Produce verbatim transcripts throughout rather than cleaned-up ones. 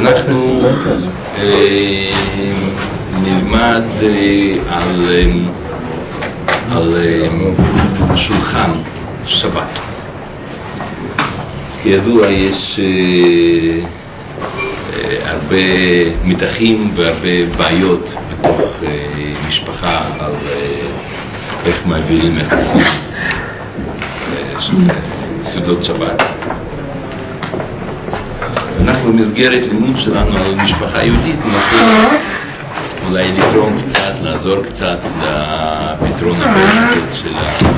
אנחנו נלמד על על שולחן שבת. כידוע יש הרבה מתחים והרבה בעיות בתוך משפחה על איך מעבירים יחסים סעודות שבת. אנחנו במסגרת לימוד שלנו על משפחה יהודית ננסה אולי לתרום קצת, לעזור קצת לפתרון הבעיות של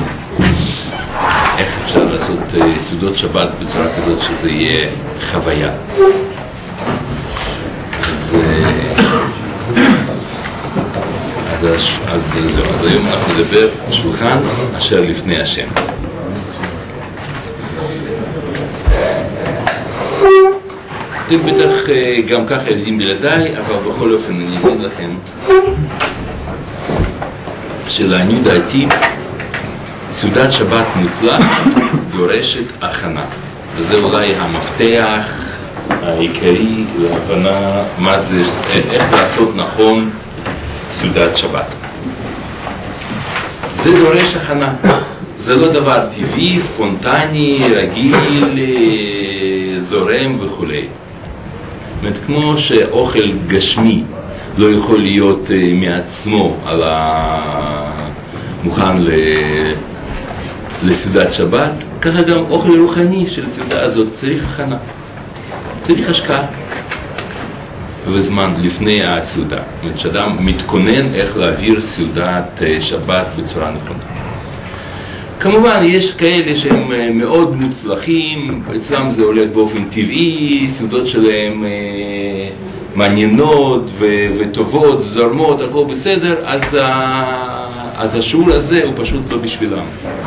איך אפשר לעשות סעודות שבת בצורה כזאת שזה יהיה חוויה. אז אז, אז, אז, אז היום אנחנו נדבר שולחן אשר לפני השם. אתם בטח גם ככה יודעים בלעדיי, אבל בכל אופן אני אגיד לכם שלעניות דעתי סעודת שבת מוצלחת דורשת הכנה, וזה אולי המפתח העיקרי להבנה מה זה, איך לעשות נכון סעודת שבת. זה דורש הכנה, זה לא דבר טבעי, ספונטני, רגיל, זורם וכו'. זאת אומרת, כמו שאוכל גשמי לא יכול להיות מעצמו על המוכן לסעודת שבת, ככה גם אוכל רוחני של הסעודה הזאת צריך הכנה, צריך השקעה וזמן לפני הסעודה. זאת אומרת, שאדם מתכונן איך להעביר סעודת שבת בצורה נכונה. כמובן יש כאלה שהם מאוד מוצלחים, אצלם זה הולך באופן טבעי, סעודות שלהם אה, מעניינות ו- וטובות, זורמות, הכל בסדר, אז, ה- אז השיעור הזה הוא פשוט לא בשבילם.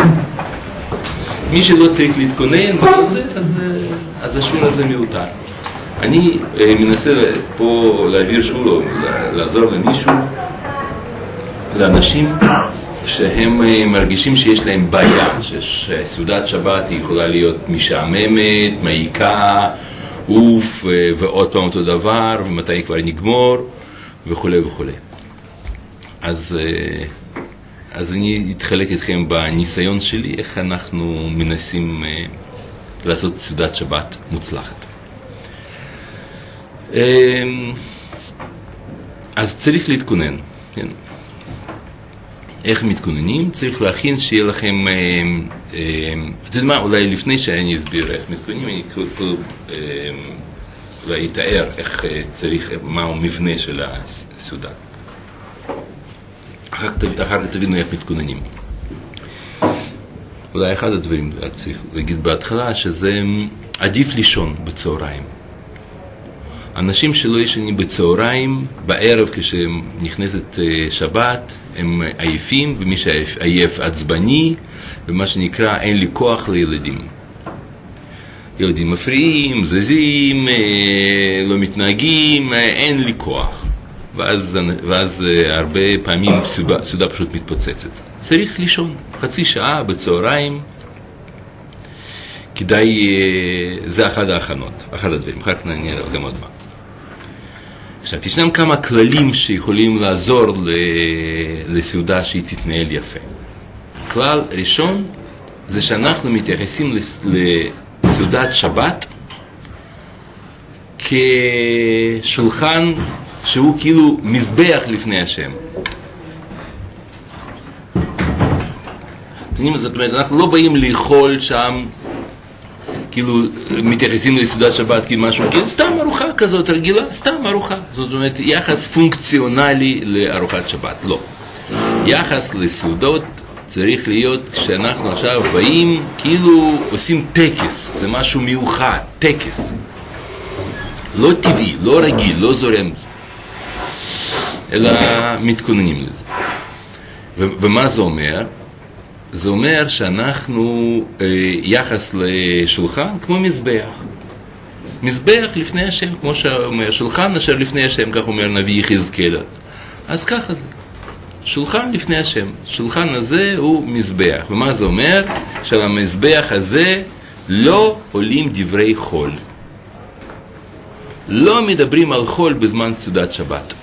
מי שלא צריך להתכונן בזה, אז, אז השיעור הזה מיותר. אני אה, מנסה פה להעביר שיעור או לעזור למישהו, לאנשים שהם מרגישים שיש להם בעיה, שסעודת שבת היא יכולה להיות משעממת, מעיקה, אוף, ועוד פעם אותו דבר, ומתי כבר נגמור, וכו' וכו'. אז, אז אני אתחלק איתכם בניסיון שלי, איך אנחנו מנסים לעשות סעודת שבת מוצלחת. אז צריך להתכונן, כן? איך מתכוננים? צריך להכין שיהיה לכם, אתה יודע מה, אולי לפני שאני אסביר איך מתכוננים, אני אולי אתאר איך צריך, מהו מבנה של הסעודה. אחר כך תבינו איך מתכוננים. אולי אחד הדברים, צריך להגיד בהתחלה, שזה עדיף לישון בצהריים. אנשים שלא ישנים בצהריים, בערב כשנכנסת שבת, הם עייפים, ומי שעייף עצבני, ומה שנקרא אין לי כוח לילדים. ילדים מפריעים, זזים, לא מתנהגים, אין לי כוח. ואז, ואז הרבה פעמים סעודה פשוט מתפוצצת. צריך לישון, חצי שעה בצהריים, כדאי, זה אחד ההכנות, אחד הדברים, אחר כך נראה גם עוד מה. עכשיו, ישנם כמה כללים שיכולים לעזור לסעודה שהיא תתנהל יפה. כלל ראשון זה שאנחנו מתייחסים לסעודת שבת כשולחן שהוא כאילו מזבח לפני השם. זאת אומרת, אנחנו לא באים לאכול שם כאילו מתייחסים לסעודת שבת כמשהו, כאילו סתם ארוחה כזאת רגילה, סתם ארוחה. זאת אומרת, יחס פונקציונלי לארוחת שבת. לא. יחס לסעודות צריך להיות כשאנחנו עכשיו באים, כאילו עושים טקס, זה משהו מיוחד, טקס. לא טבעי, לא רגיל, לא זורם, אלא מתכוננים לזה. ו- ומה זה אומר? זה אומר שאנחנו אה, יחס לשולחן כמו מזבח. מזבח לפני השם, כמו שאומר, שולחן אשר לפני השם, כך אומר נביא יחזקאל. אז ככה זה. שולחן לפני השם. שולחן הזה הוא מזבח. ומה זה אומר? שעל המזבח הזה לא עולים דברי חול. לא מדברים על חול בזמן סעודת שבת.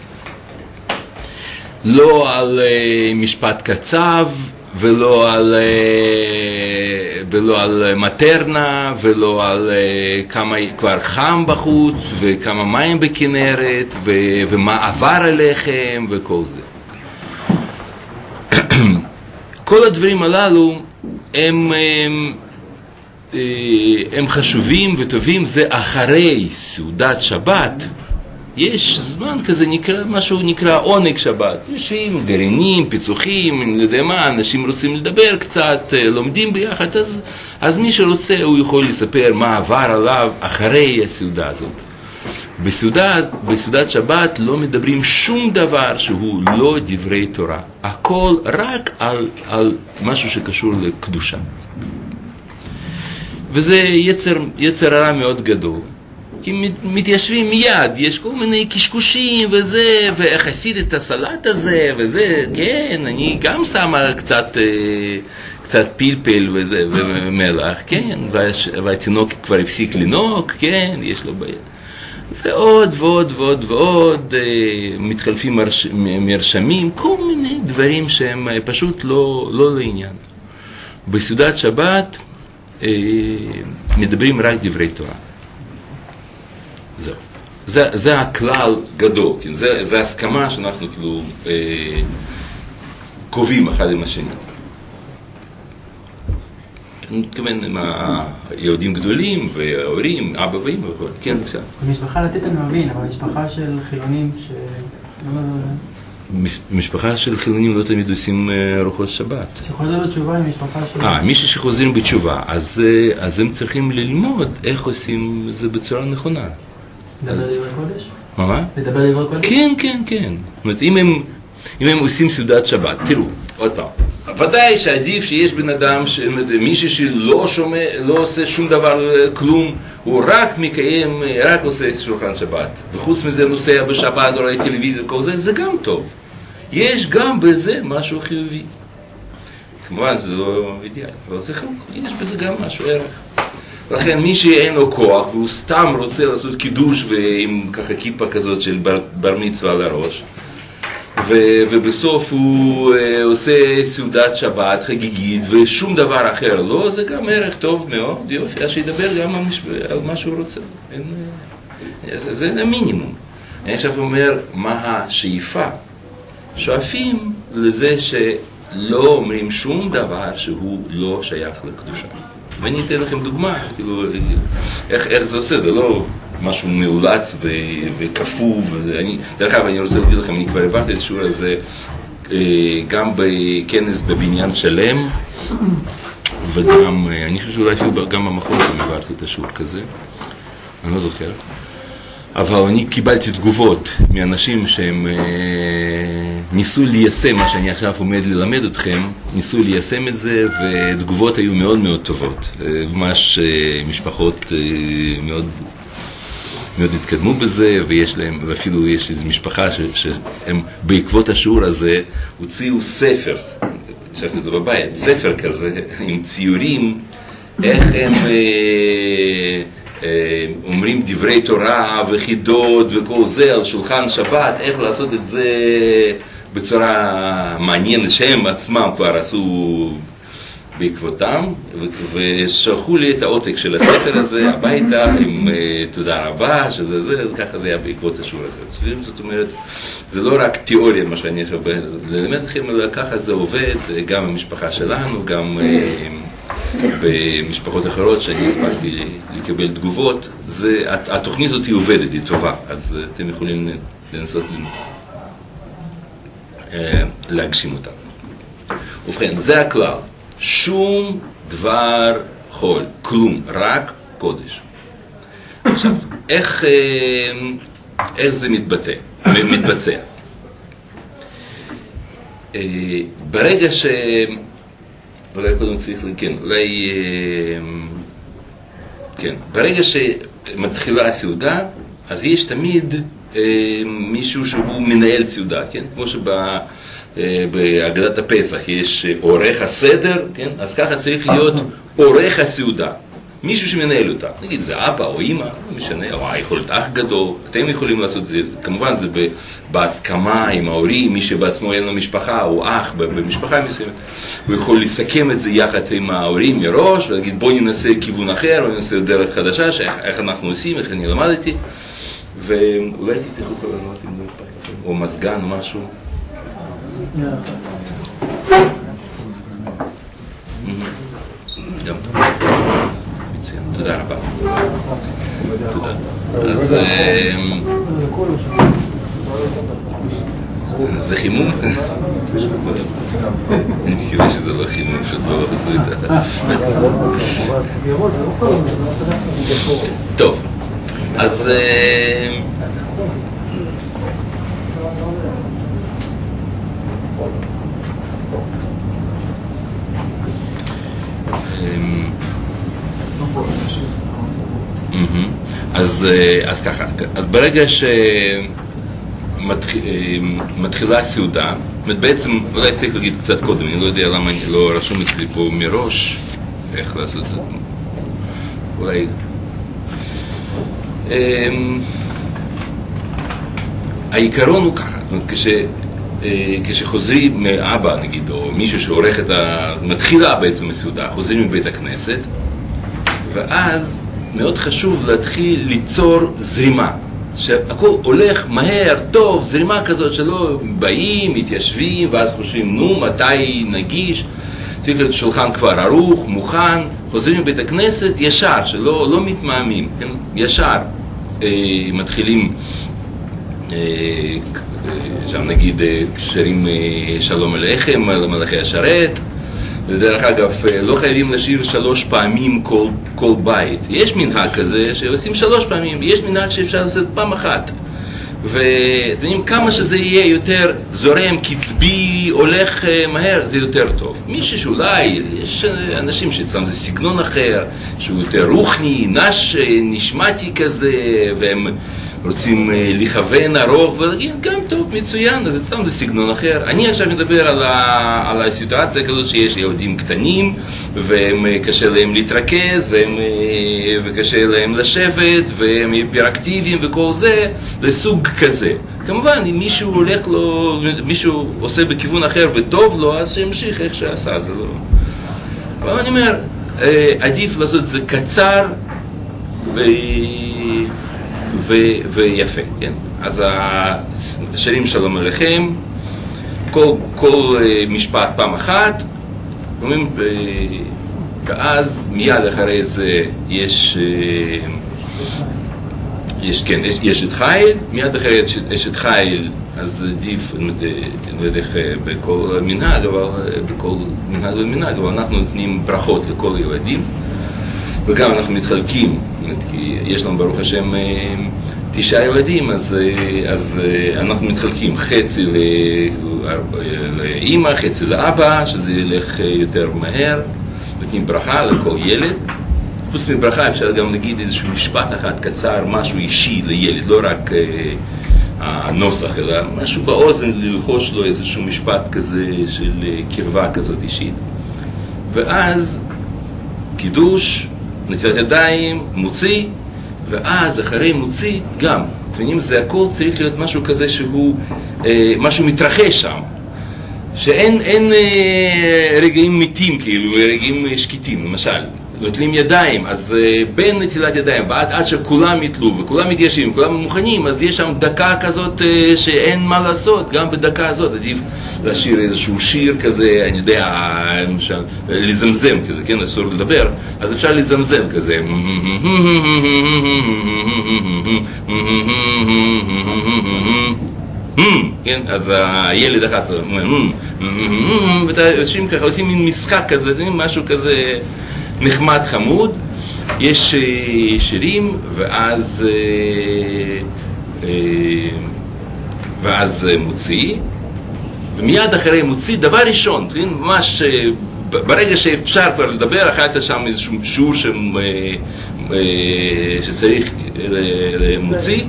לא על uh, משפט קצב, ולא על, uh, ולא על מטרנה, ולא על uh, כמה כבר חם בחוץ, וכמה מים בכנרת, ו, ומה עבר עליכם, וכל זה. כל הדברים הללו הם, הם, הם חשובים וטובים, זה אחרי סעודת שבת. יש זמן כזה, נקרא, משהו נקרא עונג שבת. יושבים, גרעינים, פיצוחים, אני לא יודע מה, אנשים רוצים לדבר קצת, לומדים ביחד, אז, אז מי שרוצה הוא יכול לספר מה עבר עליו אחרי הסעודה הזאת. בסעודת, בסעודת שבת לא מדברים שום דבר שהוא לא דברי תורה. הכל רק על, על משהו שקשור לקדושה. וזה יצר, יצר הרע מאוד גדול. כי מתיישבים מיד, יש כל מיני קשקושים וזה, ואיך עשית את הסלט הזה וזה, כן, אני גם שמה קצת, קצת פלפל וזה, ומלח, כן, והתינוק כבר הפסיק לנוק, כן, יש לו בעיה. ועוד ועוד ועוד ועוד, מתחלפים מרש, מרשמים, כל מיני דברים שהם פשוט לא, לא לעניין. בסעודת שבת מדברים רק דברי תורה. זהו. זה, זה הכלל גדול, כן? זה, זה הסכמה שאנחנו כאילו אה, קובעים אחד עם השני. אני מתכוון עם היהודים גדולים וההורים, אבא ואמא וכל, כן, בבקשה. במשפחה לתת אני מבין, אבל משפחה של חילונים ש... משפחה של חילונים לא תמיד עושים ארוחות שבת. שחוזר בתשובה עם משפחה של... אה, מי שחוזרים בתשובה, אז, אז הם צריכים ללמוד איך עושים זה בצורה נכונה. לדבר דברי קודש? מה מה? לדבר דברי קודש? כן, כן, כן. זאת אומרת, אם הם, אם הם עושים סעודת שבת, תראו, עוד פעם. ודאי שעדיף שיש בן אדם, מישהו שלא שומע, לא עושה שום דבר, כלום, הוא רק מקיים, רק עושה שולחן שבת. וחוץ מזה נוסע בשבת, או רואה טלוויזיה וכל זה, זה גם טוב. יש גם בזה משהו חיובי. כמובן, זה לא אידיאלי, אבל זה חלק, יש בזה גם משהו ערך. לכן מי שאין לו כוח והוא סתם רוצה לעשות קידוש ועם ככה כיפה כזאת של בר, בר מצווה על הראש, ו, ובסוף הוא uh, עושה סעודת שבת חגיגית ושום דבר אחר לא, זה גם ערך טוב מאוד, יופי, אז שידבר גם על, מש... על מה שהוא רוצה. אין, זה, זה, זה מינימום. אני עכשיו אומר מה השאיפה. שואפים לזה שלא אומרים שום דבר שהוא לא שייך לקדושה. ואני אתן לכם דוגמה, כאילו, איך, איך זה עושה, זה לא משהו מאולץ ו, וכפו, ואני, דרך אגב, אני רוצה להגיד לכם, אני כבר העברתי את השיעור הזה גם בכנס בבניין שלם, וגם, אני חושב שאולי אפילו גם במכון גם העברתי את השיעור כזה, אני לא זוכר, אבל אני קיבלתי תגובות מאנשים שהם אה, ניסו ליישם מה שאני עכשיו עומד ללמד אתכם, ניסו ליישם את זה, ותגובות היו מאוד מאוד טובות. אה, ממש אה, משפחות אה, מאוד, מאוד התקדמו בזה, ויש להם, ואפילו יש איזו משפחה ש, שהם בעקבות השיעור הזה הוציאו ספר, חשבתי אותו בבית, ספר כזה עם ציורים, איך הם... אה, אומרים דברי תורה וחידות וכל זה על שולחן שבת, איך לעשות את זה בצורה מעניינת שהם עצמם כבר עשו בעקבותם, ושלחו לי את העותק של הספר הזה הביתה עם תודה רבה, שזה זה, ככה זה היה בעקבות השיעור הזה. זאת אומרת, זה לא רק תיאוריה מה שאני עכשיו ללמד לכם, אלא ככה זה עובד גם במשפחה שלנו, גם במשפחות אחרות שאני הספקתי לקבל תגובות. זה, התוכנית הזאת היא עובדת, היא טובה, אז אתם יכולים לנסות להגשים אותה. ובכן, זה הכלל. שום דבר חול, כלום, רק קודש. עכשיו, איך, איך זה מתבטא, מתבצע? ברגע ש... אולי קודם צריך, כן, אולי... כן, ברגע שמתחילה הסעודה, אז יש תמיד מישהו שהוא מנהל סעודה, כן? כמו שבא... בהגדת הפסח יש עורך הסדר, כן? אז ככה צריך להיות עורך הסעודה. מישהו שמנהל אותה, נגיד זה אבא או אמא, לא משנה, או יכול להיות אח גדול, אתם יכולים לעשות את זה, כמובן זה בהסכמה עם ההורים, מי שבעצמו אין לו משפחה או אח במשפחה מסוימת, הוא יכול לסכם את זה יחד עם ההורים מראש, ולהגיד בוא ננסה כיוון אחר, בוא ננסה דרך חדשה, איך אנחנו עושים, איך אני למדתי, ואולי תפתחו כל הנועות אם לא אכפת לכם, או מזגן או משהו. גם טוב. מצוין, תודה רבה. תודה. אז זה חימום? אני מקווה שזה לא חימום, שעוד לא עשו איתה. טוב, אז אז, אז ככה, אז ברגע שמתחילה הסעודה, בעצם אולי צריך להגיד קצת קודם, אני לא יודע למה אני לא רשום אצלי פה מראש, איך לעשות את זה, אולי... העיקרון הוא ככה, זאת אומרת, כש, כשחוזרים מאבא נגיד, או מישהו שעורך את ה... מתחילה בעצם הסעודה, חוזרים מבית הכנסת, ואז מאוד חשוב להתחיל ליצור זרימה, שהכל הולך מהר, טוב, זרימה כזאת שלא באים, מתיישבים, ואז חושבים, נו, מתי נגיש, צריך להיות שולחן כבר ערוך, מוכן, חוזרים מבית הכנסת ישר, שלא לא מתמהמים, הם ישר אה, מתחילים, אה, שם נגיד שרים אה, שלום עליכם, על מלאכי השרת, ודרך אגב, לא חייבים לשיר שלוש פעמים כל, כל בית. יש מנהג כזה שעושים שלוש פעמים, יש מנהג שאפשר לעשות פעם אחת. ואתם יודעים, כמה שזה יהיה יותר זורם, קצבי, הולך מהר, זה יותר טוב. מישהו שאולי, יש אנשים שאצלם זה סגנון אחר, שהוא יותר רוחני, נש, נשמתי כזה, והם רוצים לכוון ארוך ולהגיד, גם טוב, מצוין, אז אצלם זה סגנון אחר. אני עכשיו מדבר על, ה, על הסיטואציה כזאת שיש ילדים קטנים, והם קשה להם להתרכז, והם, וקשה להם לשבת, והם היפראקטיביים וכל זה, לסוג כזה. כמובן, אם מישהו הולך לו, מישהו עושה בכיוון אחר וטוב לו, אז שימשיך איך שעשה, זה לא... אבל אני אומר, עדיף לעשות את זה קצר, ו... ו... ויפה, כן? אז השרים שלום עליכם, כל, כל משפט פעם אחת, אומרים, ואז מיד אחרי זה יש, יש, כן, יש, יש את חיל, מיד אחרי יש את חיל, אז עדיף, אני לא יודע איך בכל מנהג, אבל בכל מנהג ומנהג, אבל אנחנו נותנים ברכות לכל ילדים, וגם אנחנו מתחלקים, כי יש לנו ברוך השם תשעה ילדים, אז, אז אנחנו מתחלקים חצי לאמא, חצי לאבא, שזה ילך יותר מהר, נותנים ברכה לכל ילד. חוץ מברכה אפשר גם להגיד איזשהו משפט אחד קצר, משהו אישי לילד, לא רק הנוסח, אלא משהו באוזן, ללחוש לו איזשהו משפט כזה של קרבה כזאת אישית. ואז קידוש, נטילת ידיים, מוציא, ואז אחרי מוציא גם, אתם יודעים, זה הכל צריך להיות משהו כזה שהוא, אה, משהו מתרחש שם, שאין אין, אה, רגעים מתים כאילו, רגעים שקטים, למשל, נוטלים ידיים, אז אה, בין נטילת ידיים ועד עד שכולם יתלו וכולם מתיישבים, כולם מוכנים, אז יש שם דקה כזאת אה, שאין מה לעשות, גם בדקה הזאת, עדיף לשיר איזשהו שיר כזה, אני יודע, למשל, לזמזם כזה, כן, אסור לדבר, אז אפשר לזמזם כזה, כן, אז הילד אחת, ואנשים ככה עושים מין משחק כזה, משהו כזה נחמד חמוד, יש שירים, ואז ואז מוציא, ומיד אחרי מוציא, דבר ראשון, ממש ברגע שאפשר כבר לדבר, אחת שם איזשהו שיעור שצריך למוציא,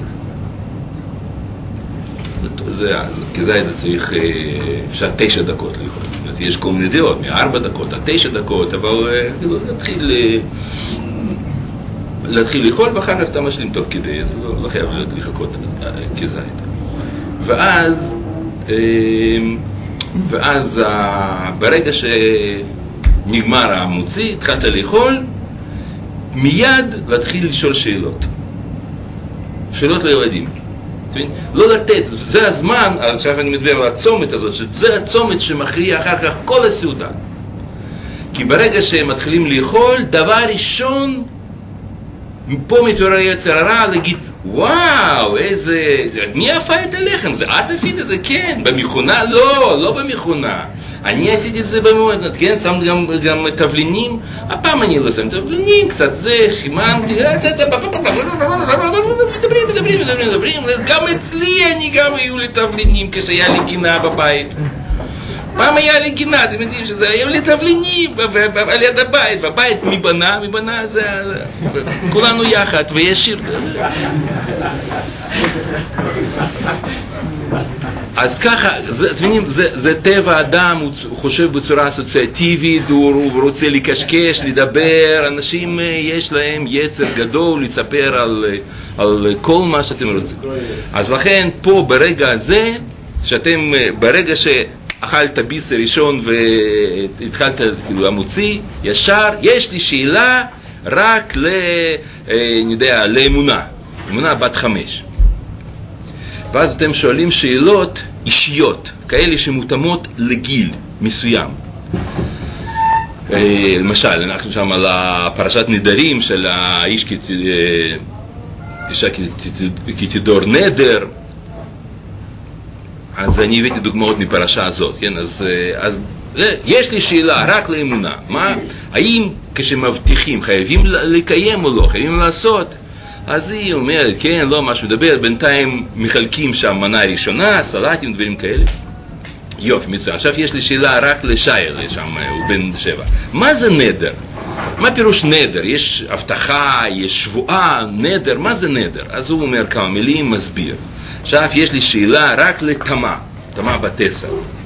זה, כזה זה צריך, אפשר תשע דקות ללכות. יש כל מיני דעות, מארבע דקות עד תשע דקות, אבל נתחיל להתחיל לאכול, ואחר כך אתה משלים תוך כדי, זה לא, לא חייב לחכות כזית. ואז, ואז ברגע שנגמר המוציא, התחלת לאכול, מיד להתחיל לשאול שאלות. שאלות לילדים. לא לתת, זה הזמן, עכשיו אני מדבר על הצומת הזאת, שזה הצומת שמכריע אחר כך כל הסעודה. כי ברגע שהם מתחילים לאכול, דבר ראשון, פה מתעורר יצר הרע להגיד, וואו, איזה, מי אפה את הלחם? זה את אפית את זה? כן. במכונה? לא, לא במכונה. אני עשיתי את זה במועד, כן? שמת גם, גם תבלינים. הפעם אני לא שם תבלינים, קצת זה, חימנתי, מדברים, מדברים, מדברים, מדברים. גם אצלי אני גם היו לי תבלינים כשהיה לי גינה בבית. פעם היה לי גינה, אתם יודעים שזה, היו לי תבלינים על יד הבית, והבית מי בנה? מי בנה זה, כולנו יחד, ויש שיר כזה. אז ככה, זה, אתם יודעים, זה, זה טבע האדם, הוא חושב בצורה אסוציאטיבית, הוא, הוא רוצה לקשקש, לדבר, אנשים יש להם יצר גדול לספר על, על כל מה שאתם רוצים. אז לכן פה ברגע הזה, שאתם, ברגע ש... אכלת ביס ראשון והתחלת כאילו המוציא, ישר, יש לי שאלה רק ל... אני יודע, לאמונה, אמונה בת חמש. ואז אתם שואלים שאלות אישיות, כאלה שמותאמות לגיל מסוים. למשל, אנחנו שם על הפרשת נדרים של האיש כתדור נדר, אז אני הבאתי דוגמאות מפרשה הזאת, כן? אז, אז יש לי שאלה רק לאמונה. מה? האם כשמבטיחים חייבים לקיים או לא, חייבים לעשות? אז היא אומרת, כן, לא, מה שמדבר, בינתיים מחלקים שם מנה ראשונה, סלטים, דברים כאלה. יופי, מצוין. עכשיו יש לי שאלה רק לשייל, שם הוא בן שבע. מה זה נדר? מה פירוש נדר? יש הבטחה, יש שבועה, נדר, מה זה נדר? אז הוא אומר כמה מילים, מסביר. עכשיו יש לי שאלה רק לתמה, תמה בתסע.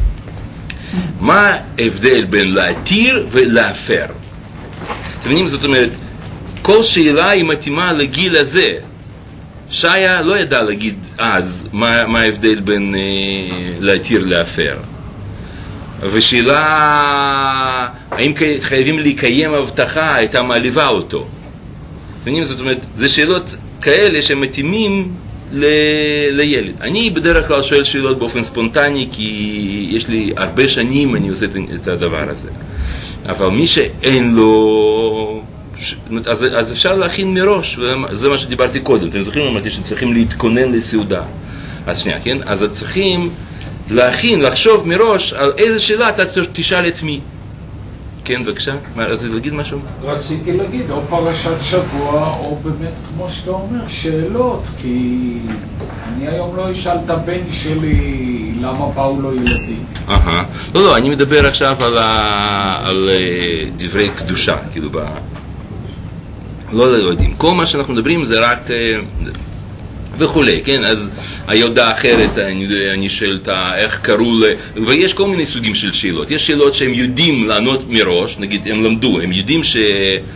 מה ההבדל בין להתיר ולהפר? אתם יודעים, זאת אומרת, כל שאלה היא מתאימה לגיל הזה. שיה לא ידע להגיד אז מה, מה ההבדל בין אה, להתיר להפר. ושאלה, האם חייבים לקיים הבטחה, הייתה מעליבה אותו. אתם יודעים, זאת אומרת, זה שאלות כאלה שמתאימים ל... לילד. אני בדרך כלל שואל שאלות באופן ספונטני, כי יש לי הרבה שנים אני עושה את הדבר הזה. אבל מי שאין לו... אז, אז אפשר להכין מראש, וזה מה שדיברתי קודם. אתם זוכרים, אמרתי שצריכים להתכונן לסעודה. אז שנייה, כן? אז צריכים להכין, לחשוב מראש על איזה שאלה אתה תשאל את מי. כן, בבקשה? רציתי להגיד משהו? רציתי להגיד, או פרשת שבוע, או באמת, כמו שאתה אומר, שאלות, כי אני היום לא אשאל את הבן שלי למה באו לו ילדים. אהה. לא, לא, אני מדבר עכשיו על, ה... על דברי קדושה, כאילו, ב... לא לילדים. כל מה שאנחנו מדברים זה רק... וכולי, כן? אז הילדה אחרת, אני, אני שואל איך קראו ל... ויש כל מיני סוגים של שאלות. יש שאלות שהם יודעים לענות מראש, נגיד, הם למדו, הם יודעים ש...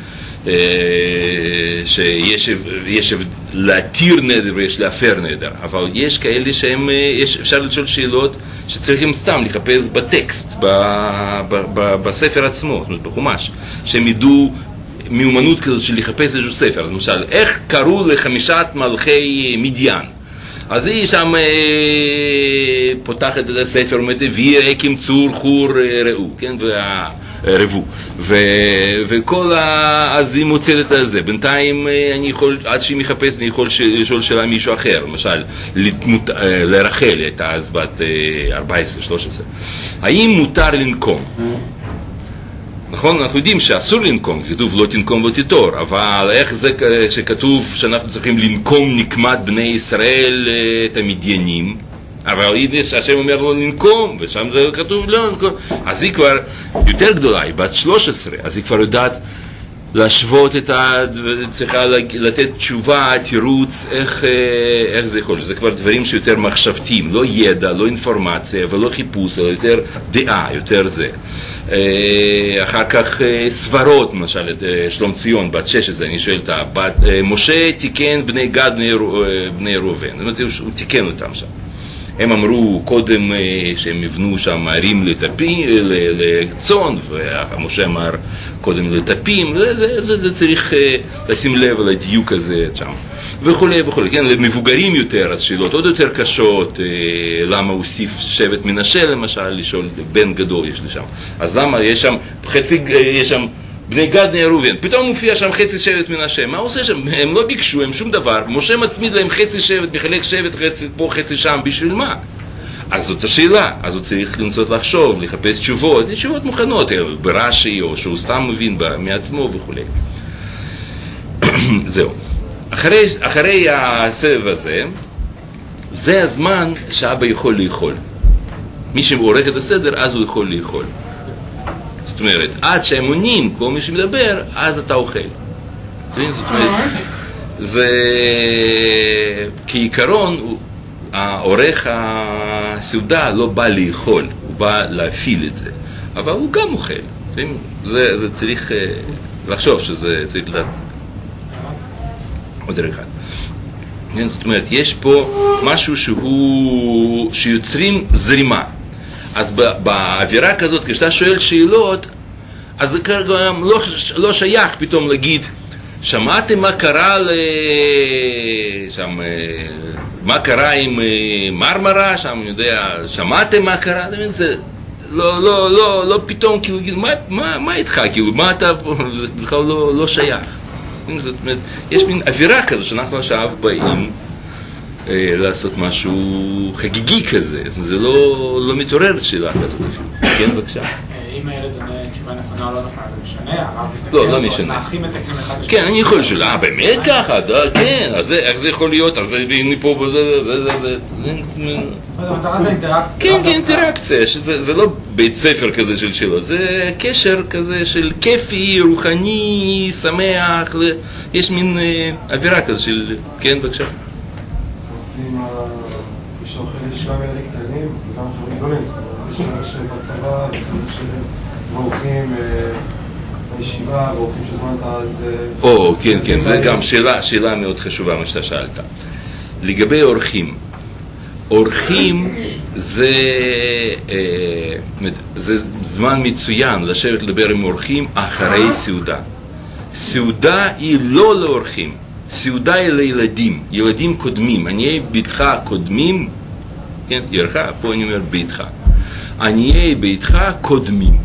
שיש יש להתיר נדר ויש להפר נדר, אבל יש כאלה שהם, יש, אפשר לשאול שאלות שצריכים סתם לחפש בטקסט, ב, ב, ב, בספר עצמו, זאת אומרת, בחומש, שהם ידעו מיומנות כזאת של לחפש איזשהו ספר. אז למשל, איך קראו לחמישת מלכי מדיין? אז היא שם אה, פותחת את הספר ואומרת, ויהי עקם צור חור ראו, כן? והרבו. ו, וכל ה... אז היא מוצאת את זה. בינתיים אני יכול, עד שהיא מחפש, אני יכול לשאול שאלה מישהו אחר. למשל, לתמות, לרחל, הייתה אז בת ארבע עשרה שלוש עשרה. האם מותר לנקום? נכון, אנחנו יודעים שאסור לנקום, כתוב לא תנקום ותיטור, אבל איך זה שכתוב שאנחנו צריכים לנקום נקמת בני ישראל את המדיינים, אבל השם אומר לא לנקום, ושם זה כתוב לא לנקום. אז היא כבר יותר גדולה, היא בת שלוש עשרה, אז היא כבר יודעת להשוות את ה... צריכה לתת תשובה, תירוץ, איך, איך זה יכול. זה כבר דברים שיותר מחשבתיים, לא ידע, לא אינפורמציה ולא חיפוש, אלא יותר דעה, יותר זה. אחר כך סברות, למשל, את שלום ציון, בת שש עשרה, אני שואל אותה, משה תיקן בני גד, בני ראובן, זאת אומרת, הוא תיקן אותם שם. הם אמרו קודם שהם יבנו שם ערים לטפים, לצאן, ומשה אמר קודם לטפים, זה, זה, זה, זה צריך לשים לב על הדיוק הזה שם. וכולי וכולי, כן, למבוגרים יותר, אז שאלות עוד יותר קשות, למה הוסיף שבט מנשה למשל, לשאול בן גדול יש לי שם. אז למה יש שם חצי, יש שם בני גד בני ראובן, פתאום מופיע שם חצי שבט מנשה, מה עושה שם? הם לא ביקשו, הם שום דבר, משה מצמיד להם חצי שבט, מחלק שבט, חצי פה, חצי שם, בשביל מה? אז זאת השאלה, אז הוא צריך לנסות לחשוב, לחפש תשובות, תשובות מוכנות, ברש"י, או שהוא סתם מבין מעצמו וכולי. זהו. אחרי, אחרי הסבב הזה, זה הזמן שאבא יכול לאכול. מי שעורך את הסדר, אז הוא יכול לאכול. זאת אומרת, עד שהם עונים, כל מי שמדבר, אז אתה אוכל. זאת אומרת, זה כעיקרון, העורך הסעודה לא בא לאכול, הוא בא להפעיל את זה. אבל הוא גם אוכל. זה, זה צריך לחשוב שזה צריך לדעת. עוד דרך אחד. זאת אומרת, יש פה משהו שהוא, שיוצרים זרימה. אז באווירה כזאת, כשאתה שואל שאלות, אז זה גם לא, לא שייך פתאום להגיד, שמעתם מה קרה ל... שם, מה קרה עם מרמרה, שם, אני יודע, שמעתם מה קרה, זה לא, לא, לא, לא פתאום, כאילו, מה, מה, מה איתך, כאילו, מה אתה, זה בכלל לא, לא שייך. זאת אומרת, יש מין אווירה כזו שאנחנו עכשיו באים אה, לעשות משהו חגיגי כזה, זה לא, לא מתעורר שאלה כזאת אפילו. כן, בבקשה. אם הילד עונה תשובה נכונה או לא נכונה, זה משנה? הרב מתקן לא, לא משנה. האחים מתקנים אחד לשני. כן, אני יכול לשאול, אה, באמת ככה? כן, אז איך זה יכול להיות? אז אני פה בזה, זה, זה, זה. המטרה זה אינטראקציה. כן, כן, אינטראקציה, זה לא בית ספר כזה של שאלות, זה קשר כזה של כיפי, רוחני, שמח, יש מין אווירה כזה של, כן, בבקשה. עושים, יש אוכל, יש גם ילדים קטנים, וגם חברים גדולים, יש שבצבא, ואורחים בישיבה, ואורחים שזמנת על זה... או, כן, כן, זה גם שאלה, שאלה מאוד חשובה מה שאתה שאלת. לגבי אורחים, אורחים זה, זה זמן מצוין לשבת לדבר עם אורחים אחרי סעודה. סעודה היא לא לאורחים, סעודה היא לילדים, ילדים קודמים, עניי ביתך קודמים, כן, ירך, פה אני אומר ביתך, עניי ביתך קודמים.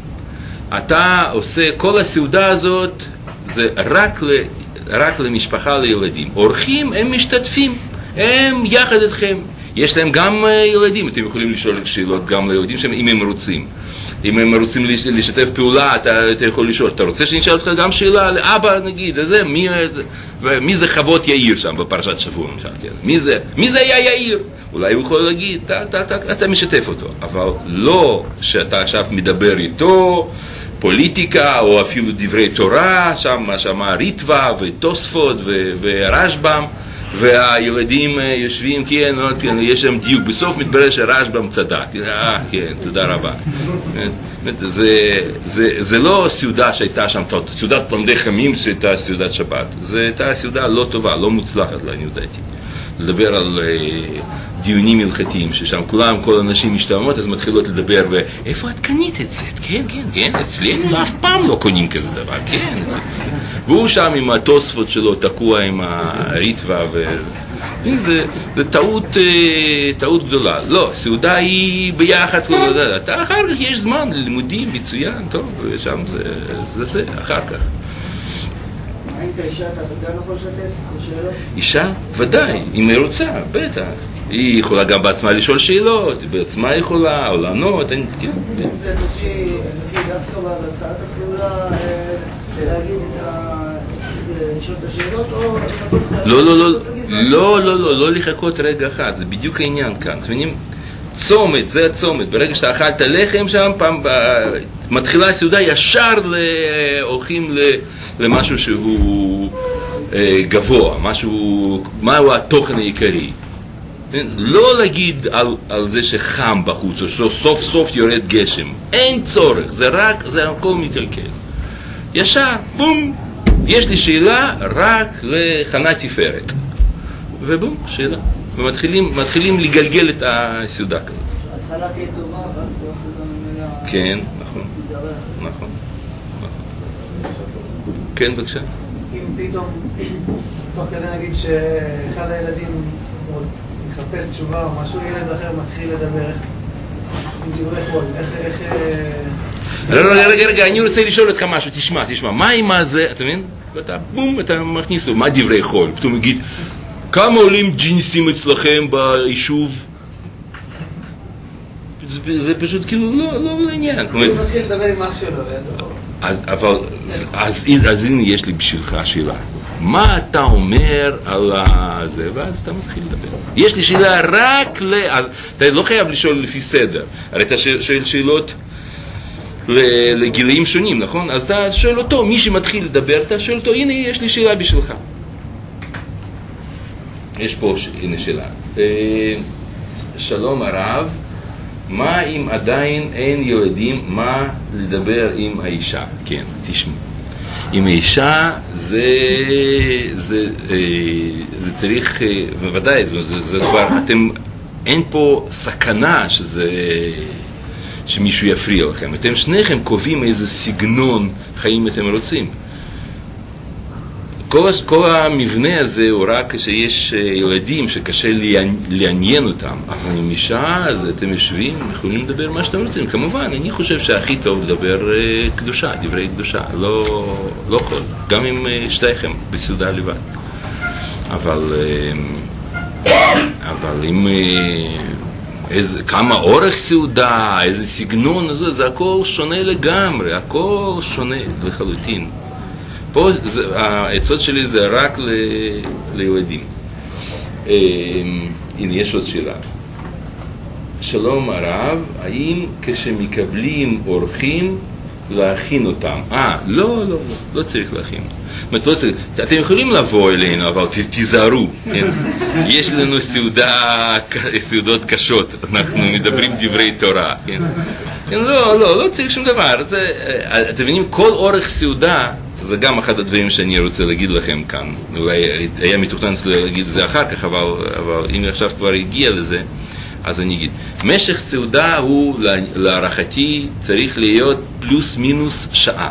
אתה עושה, כל הסעודה הזאת זה רק, ל, רק למשפחה, לילדים. אורחים הם משתתפים, הם יחד איתכם. יש להם גם ילדים, אתם יכולים לשאול שאלות גם לילדים שלהם, אם הם רוצים. אם הם רוצים לשתף פעולה, אתה, אתה יכול לשאול. אתה רוצה שנשאל אותך גם שאלה לאבא, נגיד, זה, מי, זה, מי זה חוות יאיר שם בפרשת שבוע, למשל, כן? מי זה, מי זה היה יאיר? אולי הוא יכול להגיד, אתה, אתה, אתה, אתה משתף אותו. אבל לא שאתה עכשיו מדבר איתו, פוליטיקה, או אפילו דברי תורה, שם, שם ריטווה ותוספות ורשב"ם, והילדים יושבים, כן, יש שם דיוק, בסוף מתברר שרשב"ם צדק, אה, כן, תודה רבה. זה, זה, זה לא סעודה שהייתה שם, סעודת תלמידי חכמים שהייתה סעודת שבת, זה הייתה סעודה לא טובה, לא מוצלחת לעניות דעתי. לדבר על דיונים הלכתיים, ששם כולם, כל הנשים משתעממות, אז מתחילות לדבר, ואיפה את קנית את זה? כן, כן, כן, אצלנו אף פעם לא קונים כזה דבר, כן. והוא שם עם התוספות שלו תקוע עם הריטווה, וזה טעות, טעות גדולה. לא, סעודה היא ביחד, אתה אחר כך יש זמן ללימודים, מצוין, טוב, ושם זה, זה זה, אחר כך. אישה, אתה גם יכול לשתף שאלות? אישה? ודאי, אם היא רוצה, בטח. היא יכולה גם בעצמה לשאול שאלות, היא בעצמה יכולה, או לענות, כן. זה לפי דווקא בהתחלת הסעודה, להגיד את ה... לשאול את השאלות, או לחכות... לא, לא, לא, לא, לא, לא, לא לחכות רגע אחד, זה בדיוק העניין כאן. אתם מבינים? צומת, זה הצומת. ברגע שאתה אכלת לחם שם, פעם מתחילה הסעודה, ישר הולכים למשהו שהוא גבוה, משהו, מהו התוכן העיקרי. לא להגיד על, על זה שחם בחוץ, או שסוף סוף יורד גשם. אין צורך, זה רק, זה הכל מקלקל. ישר, בום, יש לי שאלה רק לחנה תפארת. ובום, שאלה. ומתחילים מתחילים לגלגל את הסעודה כזאת. ההתחלה תהיה טובה, ואז לא הסעודה ממילא... כן, נכון. נכון. כן, בבקשה. אם פתאום, תוך כדי נגיד שאחד הילדים מחפש תשובה או משהו, ילד אחר מתחיל לדבר עם דברי חול, איך... רגע, רגע, רגע, אני רוצה לשאול אותך משהו, תשמע, תשמע, מה עם הזה, אתה מבין? ואתה, בום, אתה מכניס לו, מה דברי חול? פתאום יגיד, כמה עולים ג'ינסים אצלכם ביישוב? זה, זה פשוט כאילו לא, לא לעניין. הוא מתחיל לדבר עם אח שלו, אז, אבל, אז, אז, אז הנה יש לי בשבילך שאלה. מה אתה אומר על זה? ואז אתה מתחיל לדבר. יש לי שאלה רק ל... אז אתה לא חייב לשאול לפי סדר. הרי אתה שואל שאלות לגילאים שונים, נכון? אז אתה שואל אותו, מי שמתחיל לדבר, אתה שואל אותו, הנה יש לי שאלה בשבילך. יש פה, הנה שאלה. שלום הרב, מה אם עדיין אין ילדים, מה לדבר עם האישה? כן, תשמע. עם האישה זה, זה, זה צריך, בוודאי, זה, זה כבר, אתם, אין פה סכנה שזה, שמישהו יפריע לכם. אתם שניכם קובעים איזה סגנון חיים אתם רוצים. כל, כל המבנה הזה הוא רק כשיש ילדים שקשה לעניין אותם, אבל עם אישה, אז אתם יושבים, יכולים לדבר מה שאתם רוצים. כמובן, אני חושב שהכי טוב לדבר קדושה, דברי קדושה, לא, לא יכול, גם עם שתיכם בסעודה לבד. אבל, אבל אם איזה, כמה אורך סעודה, איזה סגנון, זה, זה הכל שונה לגמרי, הכל שונה לחלוטין. פה זה, העצות שלי זה רק ל, ליהודים. אה, הנה, יש עוד שאלה. שלום הרב, האם כשמקבלים אורחים להכין אותם? אה, לא, לא, לא, לא צריך להכין. לא צריך, אתם יכולים לבוא אלינו, אבל תיזהרו. כן? יש לנו סעודה, סעודות קשות, אנחנו מדברים דברי תורה. כן? לא, לא, לא צריך שום דבר. זה, אתם מבינים, כל אורך סעודה, זה גם אחד הדברים שאני רוצה להגיד לכם כאן. אולי היה מתוכנן להגיד את זה אחר כך, אבל, אבל אם עכשיו כבר הגיע לזה, אז אני אגיד. משך סעודה הוא, להערכתי, צריך להיות פלוס מינוס שעה.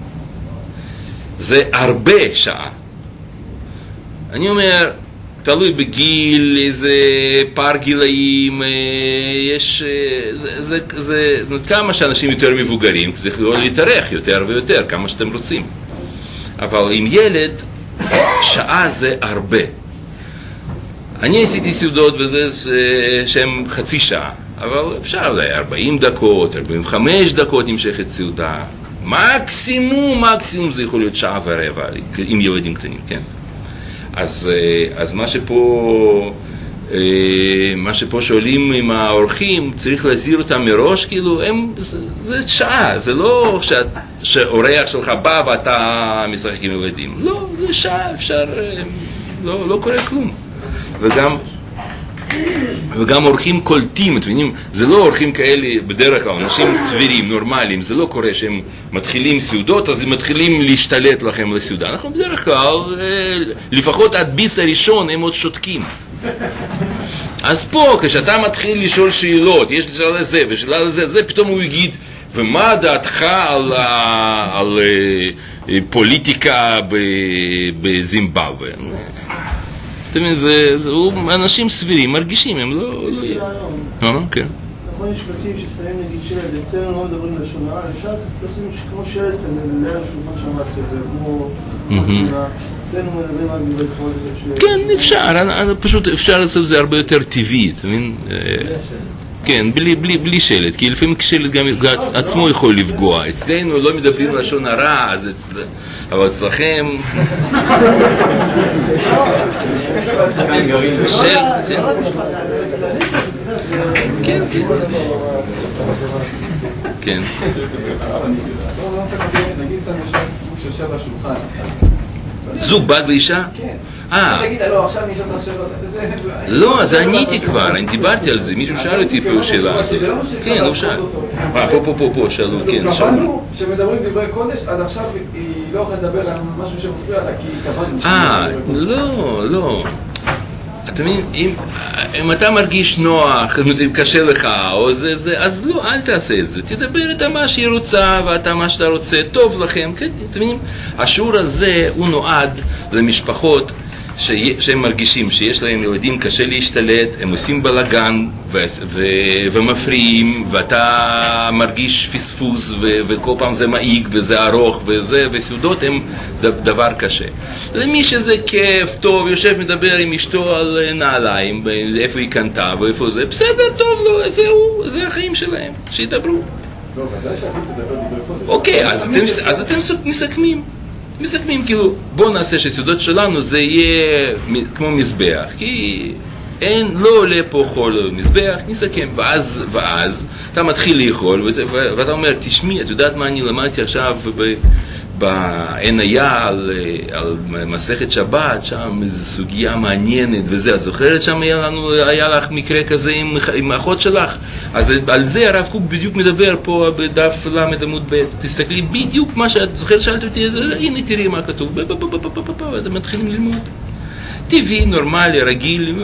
זה הרבה שעה. אני אומר, תלוי בגיל, איזה פער גילאים, יש, זה, זה, זה, כמה שאנשים יותר מבוגרים, זה יכול להתארך יותר ויותר, כמה שאתם רוצים. אבל עם ילד, שעה זה הרבה. אני עשיתי סעודות וזה שהם חצי שעה, אבל אפשר לה ארבעים דקות, ארבעים וחמש דקות נמשכת סעודה. מקסימום, מקסימום זה יכול להיות שעה ורבע, עם ילדים קטנים, כן? אז, אז מה שפה, מה שפה שואלים עם האורחים, צריך להזהיר אותם מראש, כאילו, הם, זה, זה שעה, זה לא ש, שאורח שלך בא ואתה משחק עם ילדים. לא, זה שעה, אפשר, לא, לא קורה כלום. וגם, וגם אורחים קולטים, אתם מבינים, זה לא אורחים כאלה בדרך כלל, אנשים סבירים, נורמליים, זה לא קורה שהם מתחילים סעודות, אז הם מתחילים להשתלט לכם לסעודה. אנחנו בדרך כלל, לפחות עד ביס הראשון, הם עוד שותקים. אז פה, כשאתה מתחיל לשאול שאלות, יש לשאלה לזה ושאלה לזה, זה פתאום הוא יגיד, ומה דעתך על, על, על פוליטיקה בזימבבואה? אתם מבינים, זה, זה, אנשים סבירים, מרגישים, הם לא... אה, כן. נכון, יש קלטים ששמים נגיד שלד, אצלנו לא מדברים לשון הרע, אפשר לשים כמו שלד כזה, ליד השולחן שבת כזה, כמו... אצלנו מדברים על דברי כבוד הזה ש... כן, אפשר, פשוט אפשר לעשות את זה הרבה יותר טבעי, אתה מבין? כן, בלי, בלי, בלי שלד, כי לפעמים כשלד גם עצמו יכול לפגוע. אצלנו לא מדברים לשון הרע, אז אצל... אבל אצלכם... של... כן, כן. כן. נגיד סתם יש סוג של שבע שולחן. זוג בעל ואישה? כן. אה. תגיד, לא, עכשיו אני אשאל אותך שאלות. לא, אז עניתי כבר, אני דיברתי על זה, מישהו שאל אותי פה שאלה. כן, הוא שאל. אה, פה, פה, פה, פה, שאלו, כן, שאלו. קבענו שמדברים דברי קודש, אז עכשיו היא לא יכולה לדבר על משהו שמפריע לה, כי קבענו. אה, לא, לא. אתה מבין, אם, אם אתה מרגיש נוח, אם קשה לך, או זה, זה, אז לא, אל תעשה את זה. תדבר את מה שהיא רוצה, ואתה מה שאתה רוצה, טוב לכם. כן, אתה מבין, השיעור הזה הוא נועד למשפחות שהם מרגישים שיש להם ילדים קשה להשתלט, הם עושים בלגן ו- ו- ומפריעים, ואתה מרגיש פספוס ו- וכל פעם זה מעיק וזה ארוך וזה, וסעודות הם ד- דבר קשה. למי שזה כיף, טוב, יושב מדבר עם אשתו על נעליים, איפה היא קנתה ואיפה זה, בסדר, טוב, לא, זהו, זה החיים שלהם, שידברו. לא, ודאי שעדיף לדבר דברי קודש. אוקיי, אז אתם, אז אתם מסכמים. מסכמים, כאילו, בואו נעשה שהסעודות שלנו זה יהיה כמו מזבח, כי אין, לא עולה פה חול מזבח, נסכם, ואז, ואז, אתה מתחיל לאכול, ואתה אומר, תשמעי, את יודעת מה אני למדתי עכשיו בעין היה על, על מסכת שבת, שם איזו סוגיה מעניינת וזה, את זוכרת שם היה, לנו, היה לך מקרה כזה עם, עם האחות שלך? אז על זה הרב קוק בדיוק מדבר פה בדף למד עמוד ב', תסתכלי בדיוק מה שאת זוכרת, שאלת אותי, הנה תראי מה כתוב, ואתם מתחילים ללמוד. טבעי, נורמלי, רגיל.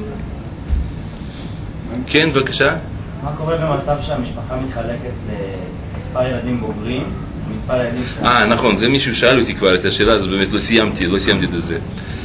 כן, בבקשה. מה קורה במצב שהמשפחה מתחלקת למספר ילדים בוגרים? אה, נכון, זה מישהו שאל אותי כבר את השאלה הזו, באמת לא סיימתי, לא סיימתי את זה.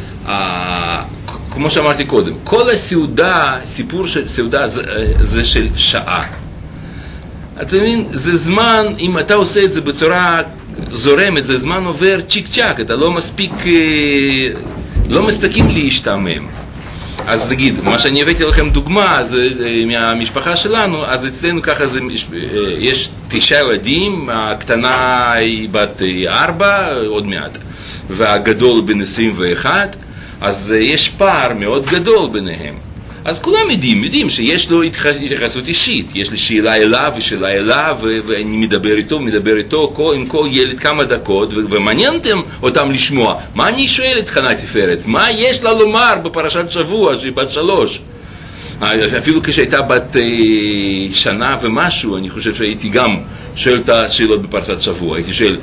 כמו שאמרתי קודם, כל הסעודה, סיפור של סעודה זה של שעה. אתה מבין, זה זמן, אם אתה עושה את זה בצורה זורמת, זה זמן עובר צ'יק צ'ק, אתה לא מספיק, לא מספיקים להשתעמם. אז נגיד, מה שאני הבאתי לכם דוגמה, זה מהמשפחה שלנו, אז אצלנו ככה זה, יש תשעה ילדים, הקטנה היא בת ארבע, עוד מעט, והגדול בן עשרים ואחת, אז יש פער מאוד גדול ביניהם. אז כולם יודעים, יודעים שיש לו התייחסות אישית, יש לי שאלה אליו ושאלה אליו, ואני מדבר איתו, מדבר איתו עם כל ילד כמה דקות, ומעניין אותם לשמוע. מה אני שואל את חנה תפארת? מה יש לה לומר בפרשת שבוע שהיא בת שלוש? אפילו כשהייתה בת שנה ומשהו, אני חושב שהייתי גם שואל את השאלות בפרשת שבוע. הייתי שואל,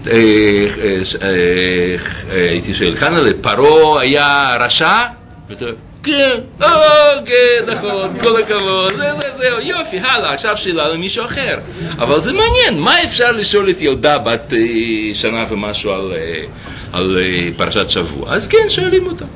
הייתי שואל, חנה, פרעה היה רשע? כן, כן, נכון, כל הכבוד, זה, זה, זה, יופי, הלאה, עכשיו שאלה למישהו אחר. אבל זה מעניין, מה אפשר לשאול את ילדה בת שנה ומשהו על, על פרשת שבוע? אז כן, שואלים אותה.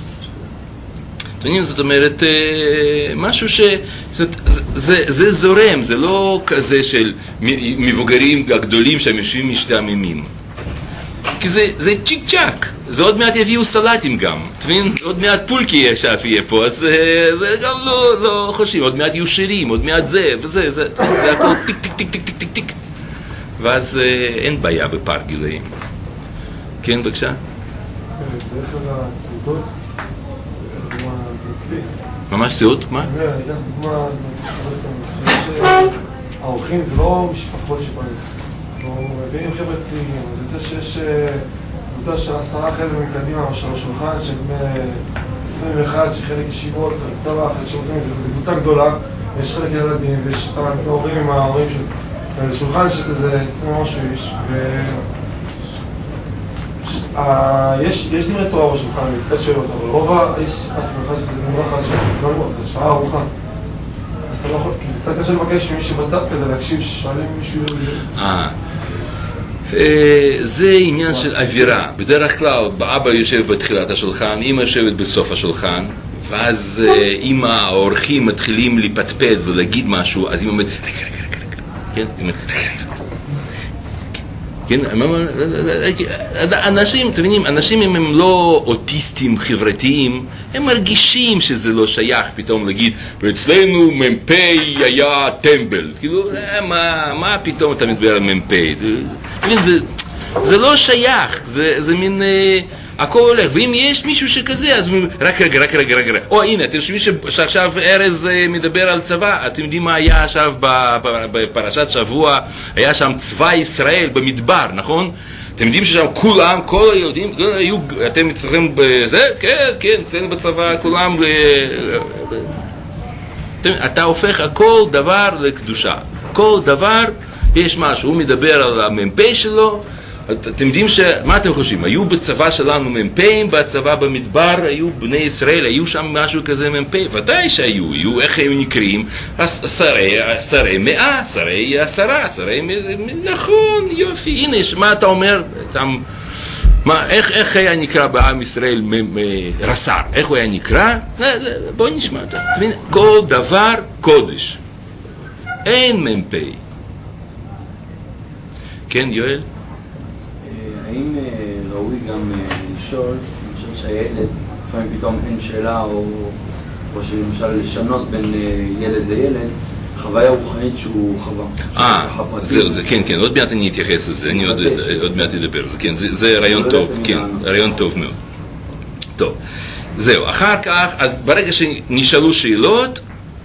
זאת אומרת, משהו ש... זה, זה זורם, זה לא כזה של מבוגרים הגדולים שהם יושבים משתעממים. כי זה, זה צ'יק צ'ק, זה עוד מעט יביאו סלטים גם, תבין? עוד מעט פולקי שאף יהיה פה, אז זה גם לא, לא חושבים, עוד מעט יהיו שירים, עוד מעט זה וזה, זה, זה הכל טיק טיק טיק טיק טיק טיק טיק, ואז אין בעיה בפער גילאים. כן, בבקשה? בדרך כלל הסעודות, דוגמה אצלי. ממש סעוד? מה? זה, הייתה דוגמה, האורחים זה לא משפחות שבאים. אנחנו מביאים חבר'ה צעירים, אז יוצא שיש קבוצה של עשרה חבר'ה מקדימה של השולחן, של עשרים ואחת, שחלק ישיבות, חלק צבא, חלק שירותים, זו קבוצה גדולה, יש חלק ילדים, ויש ההורים עם ההורים של... זה שולחן של איזה עשרים ומשהו איש, ו... יש דברי תורה בשולחן, קצת שאלות, אבל רוב יש השולחן שזה נמרח על שם, לא, זה שעה ארוחה. אז אתה לא יכול, כי זה קצת קשה לבקש ממישהו בצד כזה, להקשיב ששואלים מישהו... אה, זה עניין של אווירה. בדרך כלל, אבא יושב בתחילת השולחן, אמא יושבת בסוף השולחן, ואז אם האורחים מתחילים לפטפט ולהגיד משהו, אז אמא אומרת, רגע, רגע, רגע, רגע, כן? אמא אומרת, רגע, רגע. כן, אנשים, אתם מבינים, אנשים אם הם לא אוטיסטים חברתיים, הם מרגישים שזה לא שייך פתאום להגיד, ואצלנו ממפי היה טמבל. כאילו, מה, מה פתאום אתה מדבר על ממפי? זה, זה לא שייך, זה, זה מין, הכל הולך, ואם יש מישהו שכזה, אז רק רגע, רק רגע, רגע, או הנה, אתם חושבים שעכשיו ארז מדבר על צבא, אתם יודעים מה היה עכשיו בפרשת שבוע, היה שם צבא ישראל במדבר, נכון? אתם יודעים ששם כולם, כל היהודים, היו, אתם צריכים בזה, כן, כן, אצלנו בצבא, כולם, אתה הופך הכל דבר לקדושה, כל דבר יש משהו, הוא מדבר על המ"פ שלו, אתם יודעים ש... מה אתם חושבים? היו בצבא שלנו מ"פים, בצבא במדבר היו בני ישראל, היו שם משהו כזה מ"פ, ודאי שהיו, היו, איך היו נקראים? שרי, שרי מאה, שרי עשרה, שרי... נכון, יופי, הנה, מה אתה אומר? tam, מה, איך, איך היה נקרא בעם ישראל מ, מ, רס"ר? איך הוא היה נקרא? בואו נשמע אותו. כל דבר קודש. אין מ"פ. כן, יואל? האם ראוי גם לשאול, אני חושב שהילד, לפעמים פתאום אין שאלה, או, או שלמשל לשנות בין ילד לילד, חוויה רוחנית שהוא חווה. אה, זהו, זה, כן, כן, עוד מעט אני אתייחס לזה, אני עוד, עוד מעט אדבר, כן, זה, זה רעיון טוב, כן, רעיון טוב מאוד. טוב, זהו, אחר כך, אז ברגע שנשאלו שאלות,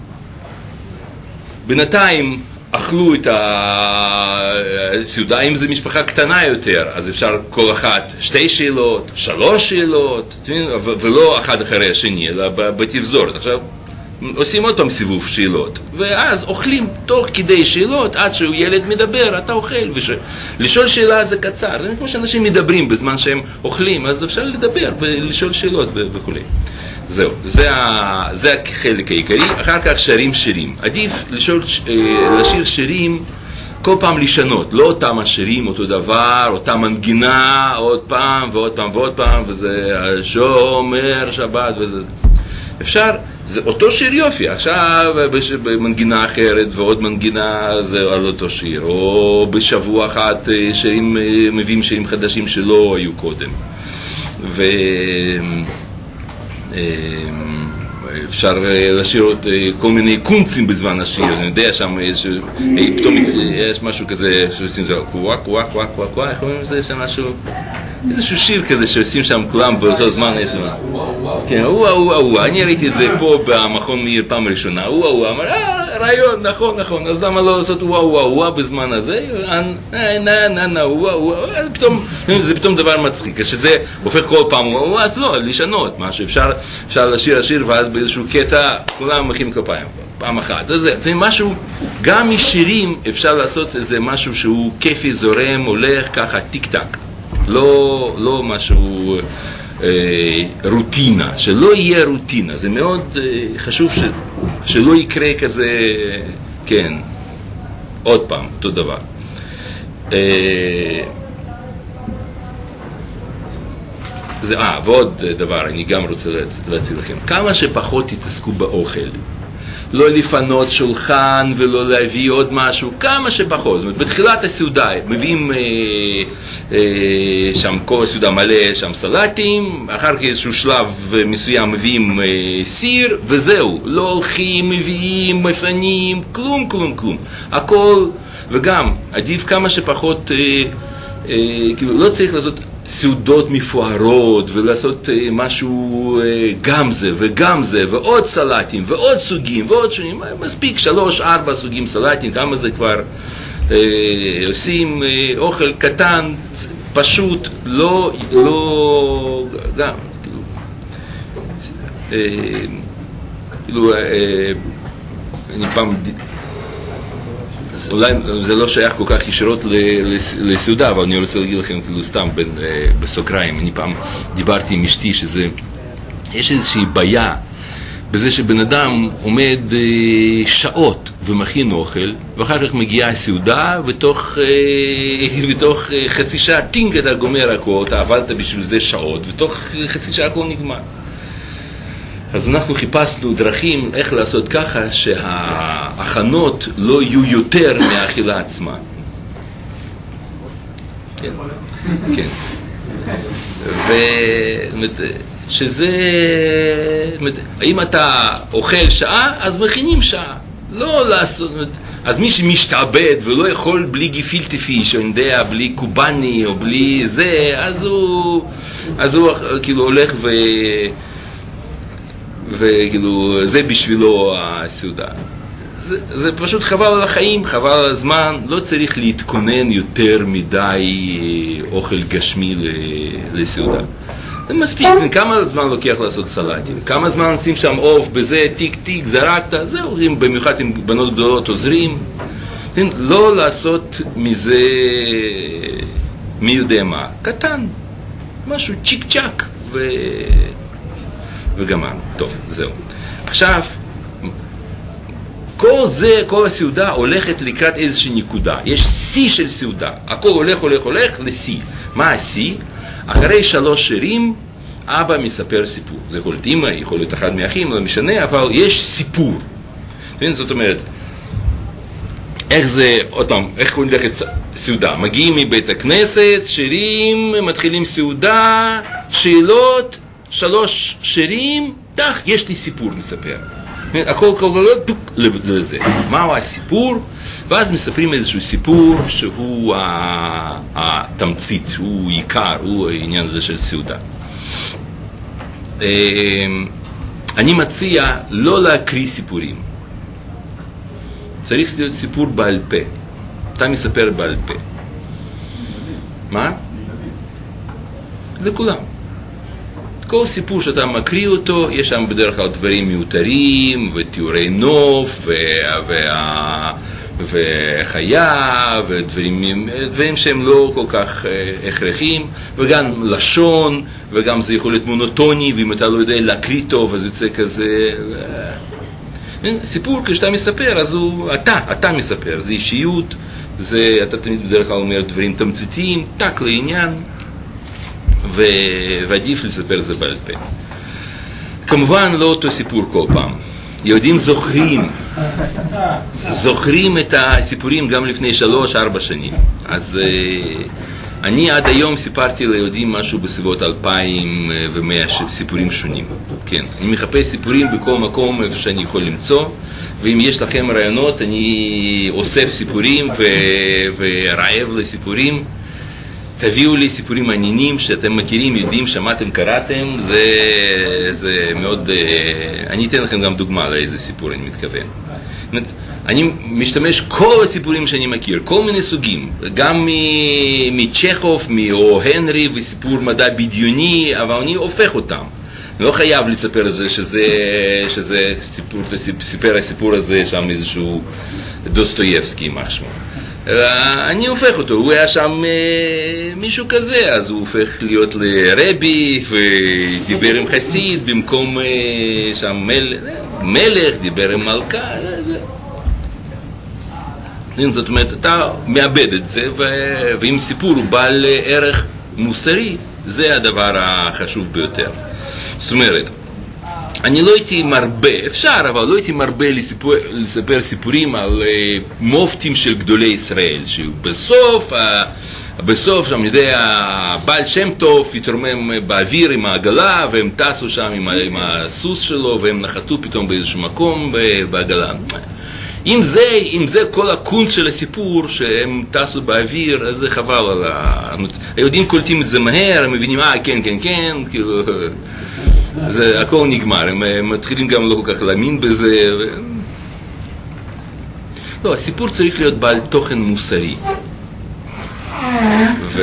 בינתיים אכלו את הסעודה, אם זו משפחה קטנה יותר, אז אפשר כל אחת שתי שאלות, שלוש שאלות, ולא אחד אחרי השני, אלא בתבזורת. עכשיו, עושים עוד פעם סיבוב שאלות, ואז אוכלים תוך כדי שאלות, עד שהוא ילד מדבר, אתה אוכל, ולשאול שאלה זה קצר, זה כמו שאנשים מדברים בזמן שהם אוכלים, אז אפשר לדבר ולשאול שאלות וכו'. זהו, זה, ה, זה החלק העיקרי. אחר כך שרים שירים. עדיף לשאול, לשיר שירים כל פעם לשנות, לא אותם השירים, אותו דבר, אותה מנגינה, עוד פעם ועוד פעם ועוד פעם, וזה שומר שבת וזה. אפשר, זה אותו שיר יופי, עכשיו במנגינה אחרת ועוד מנגינה זה על אותו שיר, או בשבוע אחת שירים, מביאים שירים חדשים שלא היו קודם. ו... אפשר לשיר כל מיני קונצים בזמן השיר, אני יודע שם פתאום יש משהו כזה שעושים זה קוואה קוואה קוואה קוואה קוואה, איך אומרים לזה שם משהו, איזשהו שיר כזה שעושים שם כולם באותו זמן, כן, וואה וואה וואה, אני ראיתי את זה פה במכון מאיר פעם ראשונה, וואה וואה, אמר, אה, רעיון, נכון, נכון, אז למה לא לעשות וואה וואה וואה בזמן הזה, נה נה נה וואה וואה, זה פתאום דבר מצחיק, כשזה הופך כל פעם וואה וואה, אז לא, לשנות משהו, אפשר לשיר השיר ואז באיזשהו קטע כולם מחיאים כפיים פעם אחת, אז זה משהו, גם משירים אפשר לעשות איזה משהו שהוא כיפי, זורם, הולך ככה, טיק טק, לא, לא משהו אה, רוטינה, שלא יהיה רוטינה, זה מאוד אה, חשוב ש, שלא יקרה כזה, כן, עוד פעם, אותו דבר. אה, זה, אה, ועוד דבר, אני גם רוצה להציע לכם, כמה שפחות תתעסקו באוכל, לא לפנות שולחן ולא להביא עוד משהו, כמה שפחות. זאת אומרת, בתחילת הסעודה מביאים אה, אה, שם כל הסעודה מלא, שם סלטים, אחר כך איזשהו שלב מסוים מביאים אה, סיר, וזהו, לא הולכים, מביאים, מפנים, כלום, כלום, כלום. הכל, וגם, עדיף כמה שפחות, אה, אה, כאילו, לא צריך לעשות סעודות מפוארות ולעשות אה, משהו אה, גם זה וגם זה ועוד סלטים ועוד סוגים ועוד שונים, מספיק שלוש ארבע סוגים סלטים, כמה זה כבר אה, עושים אה, אוכל קטן פשוט, לא לא גם כאילו אה, כאילו אה, אני פעם אולי זה לא שייך כל כך ישירות לסעודה, אבל אני רוצה להגיד לכם כאילו סתם בסוגריים, אני פעם דיברתי עם אשתי שזה, יש איזושהי בעיה בזה שבן אדם עומד שעות ומכין אוכל, ואחר כך מגיעה הסעודה, ותוך, ותוך חצי שעה טינק אתה גומר הכל, אתה עבדת בשביל זה שעות, ותוך חצי שעה הכל נגמר. אז אנחנו חיפשנו דרכים איך לעשות ככה שההכנות לא יהיו יותר מהאכילה עצמה. כן, כן. ושזה, אם אתה אוכל שעה, אז מכינים שעה. לא לעשות, אז מי שמשתעבד ולא יכול בלי גפילטה פיש, או יודע, בלי קובאני, או בלי זה, אז הוא, אז הוא כאילו הולך ו... וכאילו, זה בשבילו הסעודה. זה, זה פשוט חבל על החיים, חבל על הזמן, לא צריך להתכונן יותר מדי אוכל גשמי לסעודה. זה מספיק, כמה זמן לוקח לעשות סלטים? כמה זמן נשים שם עוף בזה, טיק טיק, זרקת, זהו, במיוחד עם בנות גדולות עוזרים. לא לעשות מזה, מי יודע מה, קטן, משהו צ'יק צ'ק, ו... וגמרנו. טוב, זהו. עכשיו, כל זה, כל הסעודה הולכת לקראת איזושהי נקודה. יש שיא של סעודה. הכל הולך, הולך, הולך לשיא. מה השיא? אחרי שלוש שירים, אבא מספר סיפור. זה יכול להיות אמא, יכול להיות אחד מהאחים, לא משנה, אבל יש סיפור. זאת אומרת, איך זה, עוד פעם, איך הולכת סעודה? מגיעים מבית הכנסת, שירים, מתחילים סעודה, שאלות, שלוש שירים, תח, יש לי סיפור מספר. הכל כל כל לזה. מהו הסיפור? ואז מספרים איזשהו סיפור שהוא התמצית, הוא עיקר, הוא העניין הזה של סעודה. אני מציע לא להקריא סיפורים. צריך להיות סיפור בעל פה. אתה מספר בעל פה. מה? לכולם. כל סיפור שאתה מקריא אותו, יש שם בדרך כלל דברים מיותרים, ותיאורי נוף, וה... וחיה, ודברים דברים שהם לא כל כך הכרחיים, וגם לשון, וגם זה יכול להיות מונוטוני, ואם אתה לא יודע להקריא טוב, אז יוצא כזה... סיפור, כשאתה מספר, אז הוא... אתה, אתה מספר, זה אישיות, זה... אתה תמיד בדרך כלל אומר דברים תמציתיים, תק לעניין, ו... ועדיף לספר את זה בעל פה. כמובן, לא אותו סיפור כל פעם. יהודים זוכרים, זוכרים את הסיפורים גם לפני שלוש, ארבע שנים. אז אני עד היום סיפרתי ליהודים משהו בסביבות אלפיים ומאה סיפורים שונים. כן, אני מחפש סיפורים בכל מקום איפה שאני יכול למצוא, ואם יש לכם רעיונות, אני אוסף סיפורים ו... ורעב לסיפורים. תביאו לי סיפורים מעניינים שאתם מכירים, יודעים, שמעתם, קראתם, זה, זה מאוד... אני אתן לכם גם דוגמה לאיזה סיפור אני מתכוון. אני משתמש כל הסיפורים שאני מכיר, כל מיני סוגים, גם מצ'כוב, או הנרי, וסיפור מדע בדיוני, אבל אני הופך אותם. אני לא חייב לספר את זה שזה, שזה סיפור, סיפר הסיפור הזה שם איזשהו דוסטויבסקי, משהו. אני הופך אותו, הוא היה שם מישהו כזה, אז הוא הופך להיות לרבי ודיבר עם חסיד במקום שם מלך, דיבר עם מלכה. זאת אומרת, אתה מאבד את זה, ואם סיפור הוא בעל ערך מוסרי, זה הדבר החשוב ביותר. זאת אומרת, אני לא הייתי מרבה, אפשר, אבל לא הייתי מרבה לסיפור, לספר סיפורים על uh, מופתים של גדולי ישראל, שבסוף, uh, בסוף, אני יודע, בעל שם טוב התרומם באוויר עם העגלה, והם טסו שם עם, עם הסוס שלו, והם נחתו פתאום באיזשהו מקום בעגלה. אם זה, אם זה כל הקונץ של הסיפור, שהם טסו באוויר, אז זה חבל על ה... היהודים קולטים את זה מהר, הם מבינים, אה, כן, כן, כן, כאילו... זה הכל נגמר, הם מתחילים גם לא כל כך להאמין בזה. ו... לא, הסיפור צריך להיות בעל תוכן מוסרי. ו...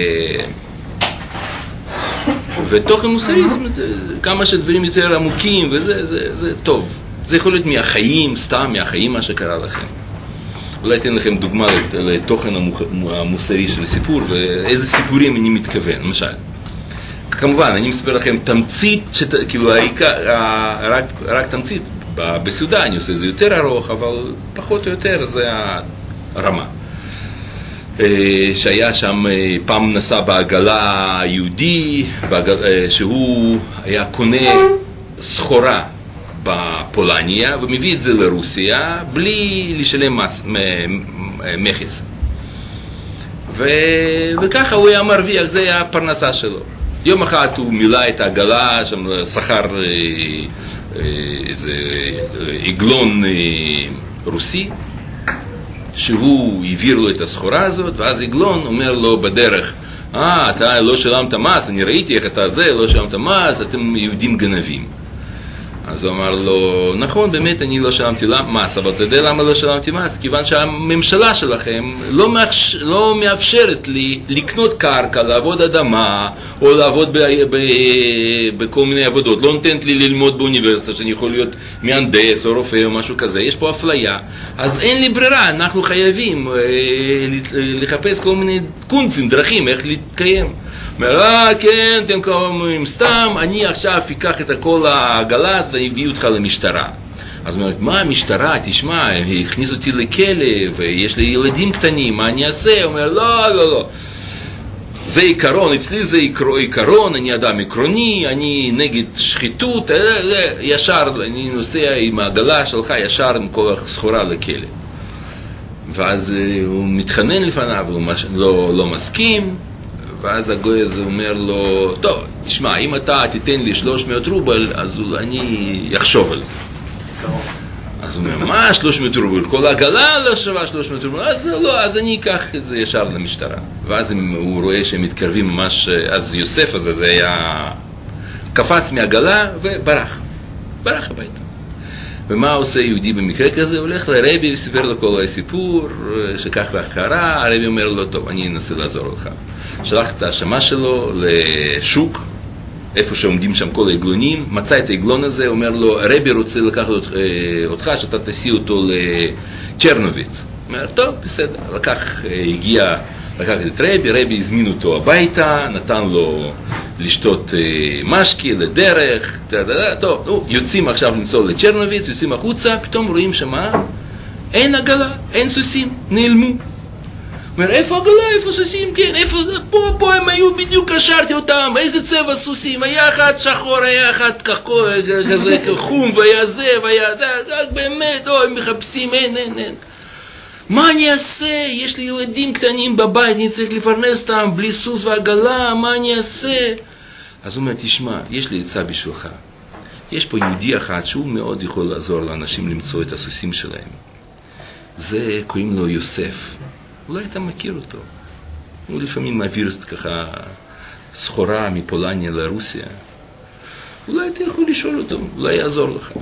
ותוכן מוסרי, כמה שדברים יותר עמוקים, וזה זה, זה טוב. זה יכול להיות מהחיים, סתם מהחיים מה שקרה לכם. אולי אתן לכם דוגמה לתוכן המוסרי של הסיפור, ואיזה סיפורים אני מתכוון, למשל. כמובן, אני מספר לכם תמצית, שת, כאילו, העיקר, רק, רק תמצית, בסעודה אני עושה, זה יותר ארוך, אבל פחות או יותר זה הרמה. שהיה שם, פעם נסע בעגלה יהודי, בעגל, שהוא היה קונה סחורה בפולניה, ומביא את זה לרוסיה, בלי לשלם מס, מכס. ו, וככה הוא היה מרוויח, זה היה הפרנסה שלו. יום אחד הוא מילא את העגלה, שם שכר איזה עגלון רוסי, שהוא העביר לו את הסחורה הזאת, ואז עגלון אומר לו בדרך, אה, אתה לא שלמת מס, אני ראיתי איך אתה זה, לא שלמת מס, אתם יהודים גנבים. אז הוא אמר לו, נכון, באמת אני לא שלמתי מס, אבל אתה יודע למה לא שלמתי מס? כיוון שהממשלה שלכם לא, מאפש... לא מאפשרת לי לקנות קרקע, לעבוד אדמה, או לעבוד ב... ב... בכל מיני עבודות. לא נותנת לי ללמוד באוניברסיטה, שאני יכול להיות מהנדס או רופא או משהו כזה. יש פה אפליה. אז אין לי ברירה, אנחנו חייבים אה, לחפש כל מיני קונצים, דרכים, איך להתקיים. אומר, אה, כן, אתם קוראים סתם, אני עכשיו אקח את כל העגלה הזאת, אני אביא אותך למשטרה. אז הוא אומר, מה המשטרה? תשמע, הכניס אותי לכלא, ויש לי ילדים קטנים, מה אני אעשה? הוא אומר, לא, לא, לא. זה עיקרון, אצלי זה עיקרון, אני אדם עקרוני, אני נגד שחיתות, ישר, אני נוסע עם העגלה שלך, ישר עם כל הסחורה לכלא. ואז הוא מתחנן לפניו, הוא לא, לא מסכים, ואז הגוי הזה אומר לו, טוב, תשמע, אם אתה תיתן לי שלוש מאות רובל, אז אני אחשוב על זה. אז הוא אומר, מה שלוש מאות רובל? כל העגלה לא שווה שלוש מאות רובל, אז לא, אז אני אקח את זה ישר למשטרה. ואז הוא רואה שהם מתקרבים ממש, אז יוסף הזה, זה היה קפץ מהעגלה וברח, ברח הביתה. ומה עושה יהודי במקרה כזה? הולך לרבי וסיפר לו כל הסיפור, שכך כך קרה, הרבי אומר לו, טוב, אני אנסה לעזור לך. שלח את השמה שלו לשוק, איפה שעומדים שם כל העגלונים, מצא את העגלון הזה, אומר לו, הרבי רוצה לקחת אותך, שאתה תסיע אותו לצ'רנוביץ. אומר, טוב, בסדר, לקח, הגיע, לקח את רבי, רבי הזמין אותו הביתה, נתן לו לשתות משקי לדרך, טוב, יוצאים עכשיו לנסוע לצ'רנוביץ, יוצאים החוצה, פתאום רואים שמה, אין עגלה, אין סוסים, נעלמו. אומר, איפה עגלה, איפה סוסים, כן, איפה, פה, פה הם היו, בדיוק קשרתי אותם, איזה צבע סוסים, היה אחד שחור, היה אחד כזה חום, והיה זה, והיה זה, באמת, או, הם מחפשים, אין, אין, אין. מה אני אעשה? יש לי ילדים קטנים בבית, אני צריך לפרנס אותם, בלי סוס ועגלה, מה אני אעשה? אז הוא אומר, תשמע, יש לי עצה בשבילך. יש פה יהודי אחד שהוא מאוד יכול לעזור לאנשים למצוא את הסוסים שלהם. זה, קוראים לו יוסף. אולי אתה מכיר אותו. הוא לפעמים מעביר ככה סחורה מפולניה לרוסיה. אולי אתה יכול לשאול אותו, אולי יעזור לך.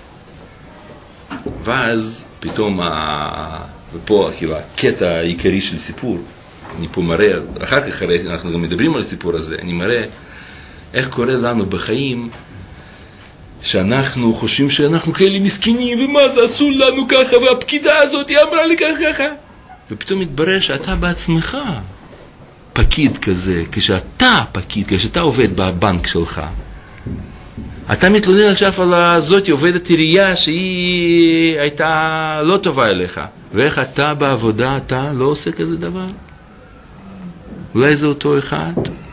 ואז פתאום, ה... ופה כאילו, הקטע העיקרי של סיפור, אני פה מראה, אחר כך אנחנו גם מדברים על הסיפור הזה, אני מראה איך קורה לנו בחיים, שאנחנו חושבים שאנחנו כאלה מסכנים, ומה זה עשו לנו ככה, והפקידה הזאת היא אמרה לי ככה ככה. ופתאום מתברר שאתה בעצמך פקיד כזה, כשאתה פקיד, כשאתה עובד בבנק שלך, אתה מתלונן עכשיו על הזאת, עובדת עירייה שהיא הייתה לא טובה אליך, ואיך אתה בעבודה, אתה לא עושה כזה דבר? אולי זה אותו אחד?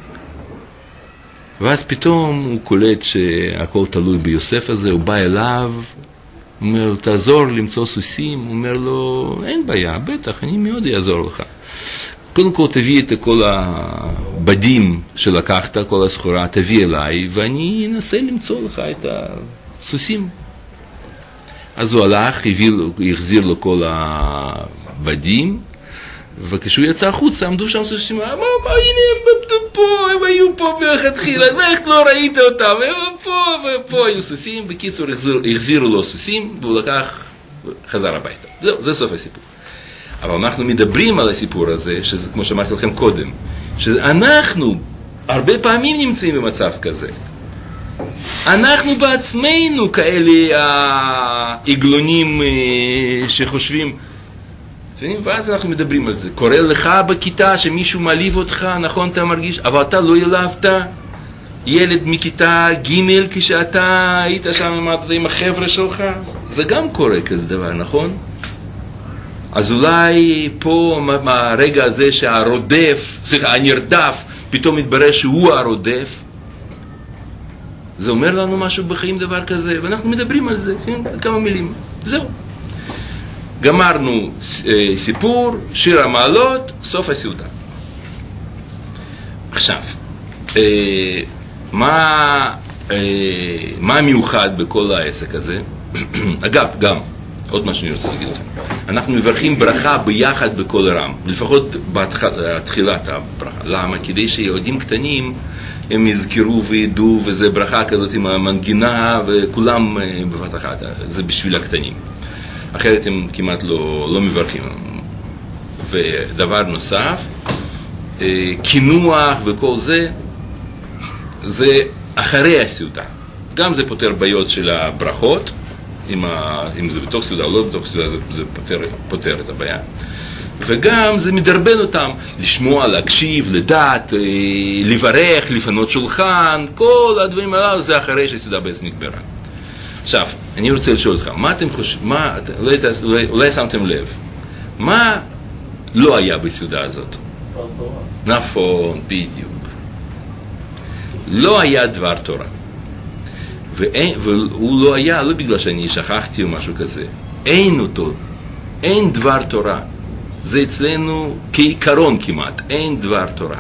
ואז פתאום הוא קולט שהכל תלוי ביוסף הזה, הוא בא אליו, הוא אומר, תעזור למצוא סוסים, הוא אומר לו, אין בעיה, בטח, אני מאוד אעזור לך. קודם כל תביא את כל הבדים שלקחת, כל הסחורה, תביא אליי, ואני אנסה למצוא לך את הסוסים. אז הוא הלך, החזיר לו כל הבדים, וכשהוא יצא החוצה, עמדו שם סוסים, מה, מה, הנה הם עמדו פה, הם היו פה מלכתחילה, איך לא ראית אותם, הם פה, ופה היו סוסים, בקיצור החזירו לו סוסים, והוא לקח, חזר הביתה. זהו, זה סוף הסיפור. אבל אנחנו מדברים על הסיפור הזה, שזה כמו שאמרתי לכם קודם, שאנחנו הרבה פעמים נמצאים במצב כזה. אנחנו בעצמנו כאלה העגלונים שחושבים, ואז אנחנו מדברים על זה. קורא לך בכיתה שמישהו מעליב אותך, נכון אתה מרגיש, אבל אתה לא העלבת ילד מכיתה ג' כשאתה היית שם עם החבר'ה שלך, זה גם קורה כזה דבר, נכון? אז אולי פה מהרגע הזה שהרודף, סליחה, הנרדף, פתאום מתברר שהוא הרודף, זה אומר לנו משהו בחיים דבר כזה, ואנחנו מדברים על זה, כמה מילים, זהו. גמרנו סיפור, שיר המעלות, סוף הסעודה. עכשיו, מה, מה מיוחד בכל העסק הזה? אגב, גם, עוד משהו אני רוצה להגיד לכם. אנחנו מברכים ברכה ביחד בכל רם, לפחות בתחילת הברכה. למה? כדי שילדים קטנים הם יזכרו וידעו, וזה ברכה כזאת עם המנגינה, וכולם בבת אחת. זה בשביל הקטנים. אחרת הם כמעט לא, לא מברכים. ודבר נוסף, כינוח וכל זה, זה אחרי הסעודה. גם זה פותר בעיות של הברכות, אם, ה, אם זה בתוך סעודה או לא בתוך סעודה, זה, זה פותר, פותר את הבעיה. וגם זה מדרבן אותם לשמוע, להקשיב, לדעת, לברך, לפנות שולחן, כל הדברים הללו זה אחרי שהסעודה בעצם נגמרה. עכשיו, אני רוצה לשאול אותך, מה אתם חושבים, מה, אולי, אולי, אולי שמתם לב, מה לא היה בסעודה הזאת? נכון, בדיוק. לא היה דבר תורה. ואין, והוא לא היה, לא בגלל שאני שכחתי או משהו כזה. אין אותו. אין דבר תורה. זה אצלנו כעיקרון כמעט. אין דבר תורה.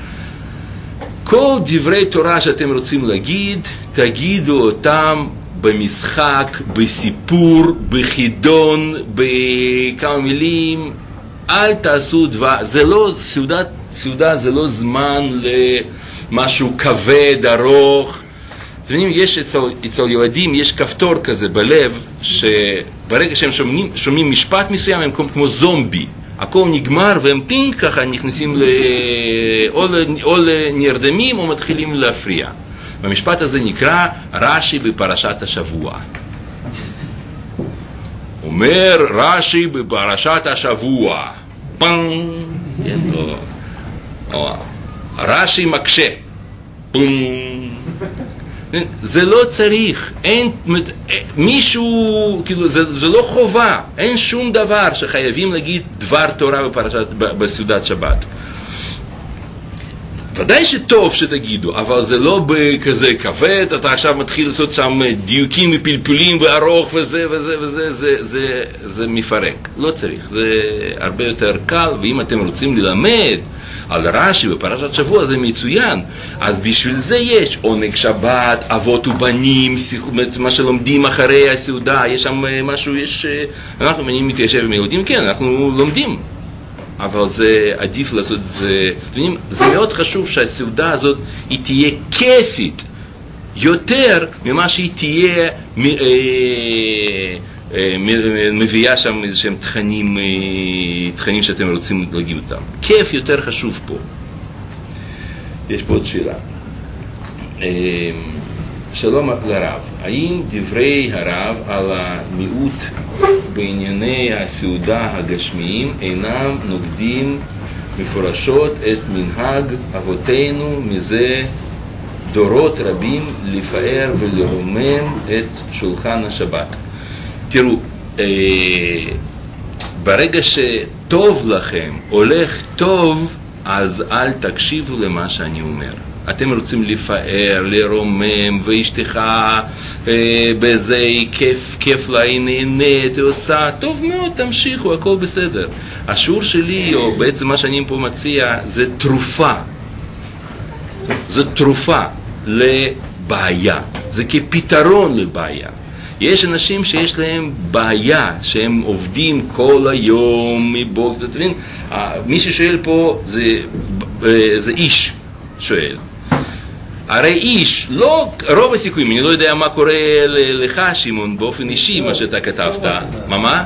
כל דברי תורה שאתם רוצים להגיד, תגידו אותם במשחק, בסיפור, בחידון, בכמה מילים. אל תעשו דבר. זה לא, סעודה, סעודה זה לא זמן למשהו כבד, ארוך. אתם יודעים, יש אצל, אצל ילדים, יש כפתור כזה בלב, שברגע שהם שומעים, שומעים משפט מסוים, הם כמו זומבי. הכל נגמר והם טינג ככה נכנסים ל... או, או לנרדמים או מתחילים להפריע. והמשפט הזה נקרא רש"י בפרשת השבוע. אומר רש"י בפרשת השבוע. פאנג. כן, לא. או, רש"י מקשה. פאנג. זה לא צריך, אין, מישהו, כאילו, זה, זה לא חובה, אין שום דבר שחייבים להגיד דבר תורה בפרשת, בסעודת שבת. ודאי שטוב שתגידו, אבל זה לא בכזה כבד, אתה עכשיו מתחיל לעשות שם דיוקים מפלפולים וארוך וזה וזה וזה, זה, זה, זה מפרק, לא צריך, זה הרבה יותר קל, ואם אתם רוצים ללמד על רש"י בפרשת שבוע זה מצוין, אז בשביל זה יש עונג שבת, אבות ובנים, מה שלומדים אחרי הסעודה, יש שם משהו, יש, אנחנו, אני מתיישב עם יהודים, כן, אנחנו לומדים, אבל זה עדיף לעשות את זה, אתם יודעים, זה מאוד חשוב שהסעודה הזאת היא תהיה כיפית יותר ממה שהיא תהיה מביאה שם איזה שהם תכנים, תכנים שאתם רוצים להגיד אותם. כיף יותר חשוב פה. יש פה עוד שאלה. שלום לרב, האם דברי הרב על המיעוט בענייני הסעודה הגשמיים אינם נוגדים מפורשות את מנהג אבותינו מזה דורות רבים לפאר ולרומם את שולחן השבת? תראו, אה, ברגע שטוב לכם, הולך טוב, אז אל תקשיבו למה שאני אומר. אתם רוצים לפאר, לרומם, ואשתך אה, בזה כיף, כיף לה, היא נהנית, היא עושה, טוב מאוד, תמשיכו, הכל בסדר. השיעור שלי, או בעצם מה שאני פה מציע, זה תרופה. זו תרופה לבעיה. זה כפתרון לבעיה. יש אנשים שיש להם בעיה, שהם עובדים כל היום מבוקר, אתה מבין? מי ששואל פה זה, זה איש שואל. הרי איש, לא, רוב הסיכויים, אני לא יודע מה קורה לך, שמעון, באופן אישי, מה שאתה כתבת. מה, מה?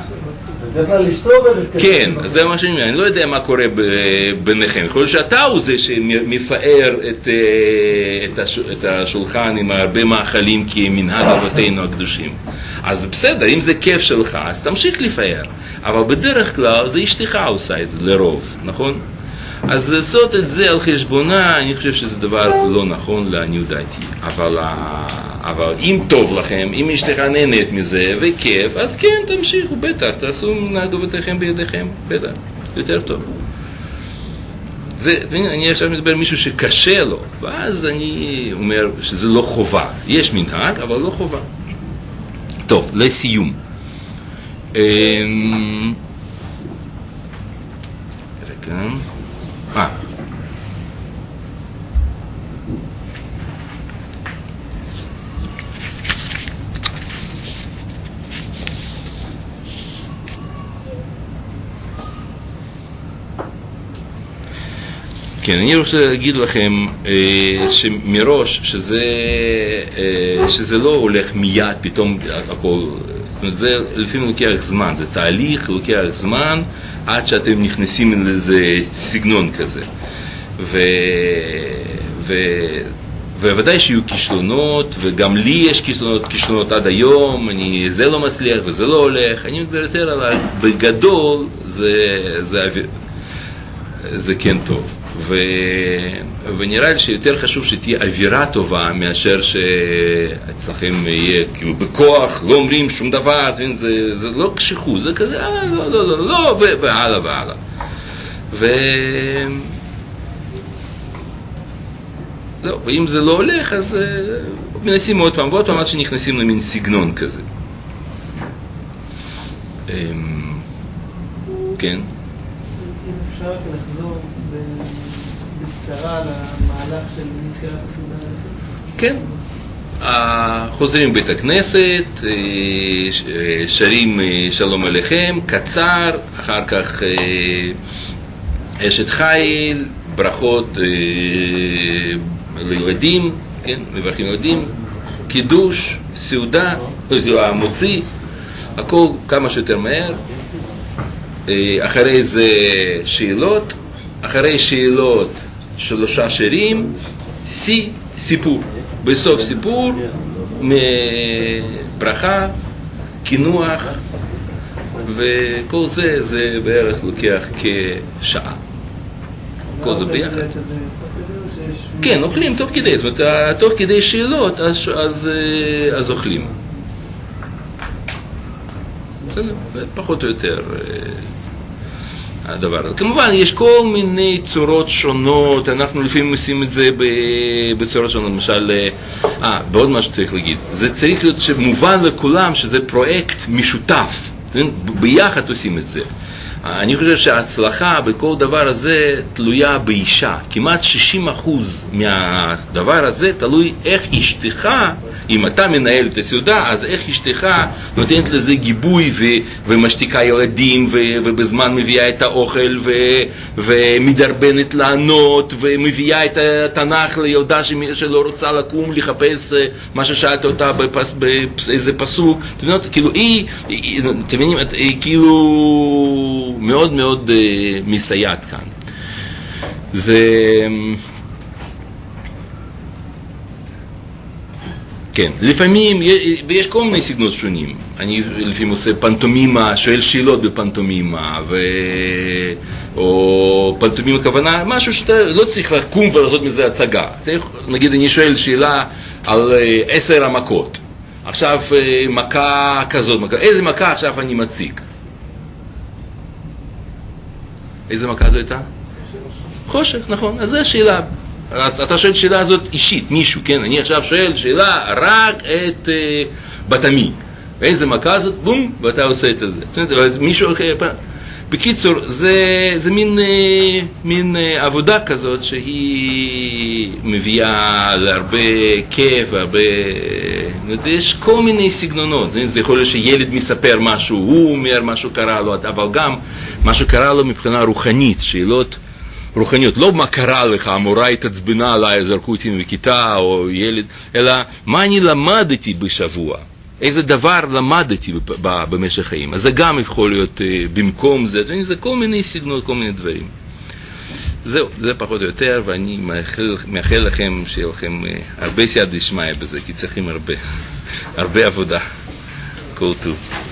כן, זה מה שאני אומר, אני לא יודע מה קורה ביניכם. יכול להיות שאתה הוא זה שמפאר את, את השולחן עם הרבה מאכלים כמנהג אבותינו הקדושים. אז בסדר, אם זה כיף שלך, אז תמשיך לפאר. אבל בדרך כלל זה אשתך עושה את זה, לרוב, נכון? אז לעשות את זה על חשבונה, אני חושב שזה דבר לא נכון לעניות דעתי. אבל, אבל אם טוב לכם, אם אשתך נהנית מזה וכיף, אז כן, תמשיכו, בטח, תעשו מנהג אבותיכם בידיכם, בטח, יותר טוב. זה, אני עכשיו מדבר על מישהו שקשה לו, ואז אני אומר שזה לא חובה. יש מנהג, אבל לא חובה. טוב, לסיום. רגע. אה. כן, אני רוצה להגיד לכם אה, שמראש שזה, אה, שזה לא הולך מיד פתאום הכל, זאת אומרת, זה לפעמים לוקח זמן, זה תהליך, לוקח זמן עד שאתם נכנסים לאיזה סגנון כזה. ו... ו... ובוודאי שיהיו כישלונות, וגם לי יש כישלונות, כישלונות עד היום, אני, זה לא מצליח וזה לא הולך, אני מדבר יותר על בגדול, זה, זה, זה כן טוב. ו, ונראה לי שיותר חשוב שתהיה אווירה טובה, מאשר שאצלכם יהיה כאילו בכוח, לא אומרים שום דבר, זה, זה לא קשיחות, זה כזה, אה, לא, לא, לא, לא, והלאה והלאה. ו... זהו, ואם זה לא הולך, אז uh, מנסים עוד פעם, ועוד פעם עד שנכנסים למין סגנון כזה. Um, כן? אם אפשר רק לחזור בקצרה למהלך של מתחילת הסעודה הזאת? כן. Uh, חוזרים בית הכנסת, uh, שרים uh, שלום עליכם, קצר, אחר כך uh, אשת חיל, ברכות, uh, לילדים, כן, מברכים ילדים, קידוש, סעודה, המוציא, הכל כמה שיותר מהר. אחרי זה שאלות, אחרי שאלות שלושה שירים, סי, סיפור. בסוף סיפור, ברכה, כינוח, וכל זה, זה בערך לוקח כשעה. כל זה ביחד. כן, אוכלים תוך כדי, זאת אומרת, תוך כדי שאלות, אז, אז, אז אוכלים. זה פחות או יותר הדבר הזה. כמובן, יש כל מיני צורות שונות, אנחנו לפעמים עושים את זה בצורות שונות, למשל, אה, בעוד מה שצריך להגיד, זה צריך להיות מובן לכולם שזה פרויקט משותף, ביחד עושים את זה. אני חושב שההצלחה בכל דבר הזה תלויה באישה. כמעט שישים אחוז מהדבר הזה תלוי איך אשתך, אם אתה מנהל את הסעודה, אז איך אשתך נותנת לזה גיבוי ו- ומשתיקה ילדים ו- ובזמן מביאה את האוכל ו- ומדרבנת לענות ומביאה את התנ"ך לילדה ש- שלא רוצה לקום לחפש מה ששאלת אותה בפס- באיזה פסוק. אתם יודעים, כאילו היא, היא, אתם מבינים, היא כאילו מאוד מאוד uh, מסייעת כאן. זה... כן, לפעמים, ויש כל מיני סגנונות שונים. אני לפעמים עושה פנטומימה, שואל שאלות בפנטומימה, ו... או פנטומימה כוונה, משהו שאתה לא צריך לקום ולעשות מזה הצגה. נגיד, אני שואל שאלה על עשר המכות. עכשיו מכה כזאת, מכה. איזה מכה עכשיו אני מציג? איזה מכה זו הייתה? חושך, נכון. אז זו השאלה. אתה שואל שאלה הזאת אישית, מישהו, כן? אני עכשיו שואל שאלה רק את uh, בתמי. ואיזה מכה הזאת? בום, ואתה עושה את זה. זאת אומרת, מישהו אחר... בקיצור, זה, זה מין, מין עבודה כזאת שהיא מביאה להרבה כיף, הרבה... יש כל מיני סגנונות. זה יכול להיות שילד מספר משהו, הוא אומר משהו קרה לו, אבל גם משהו קרה לו מבחינה רוחנית, שאלות רוחניות. לא מה קרה לך, המורה התעצבנה עליי, זרקו אותי מכיתה או ילד, אלא מה אני למדתי בשבוע. איזה דבר למדתי במשך חיים. אז זה גם יכול להיות במקום זה, זה כל מיני סגנונות, כל מיני דברים. זהו, זה פחות או יותר, ואני מאחל, מאחל לכם שיהיה לכם הרבה סייעתא דשמיא בזה, כי צריכים הרבה, הרבה עבודה. כל טוב.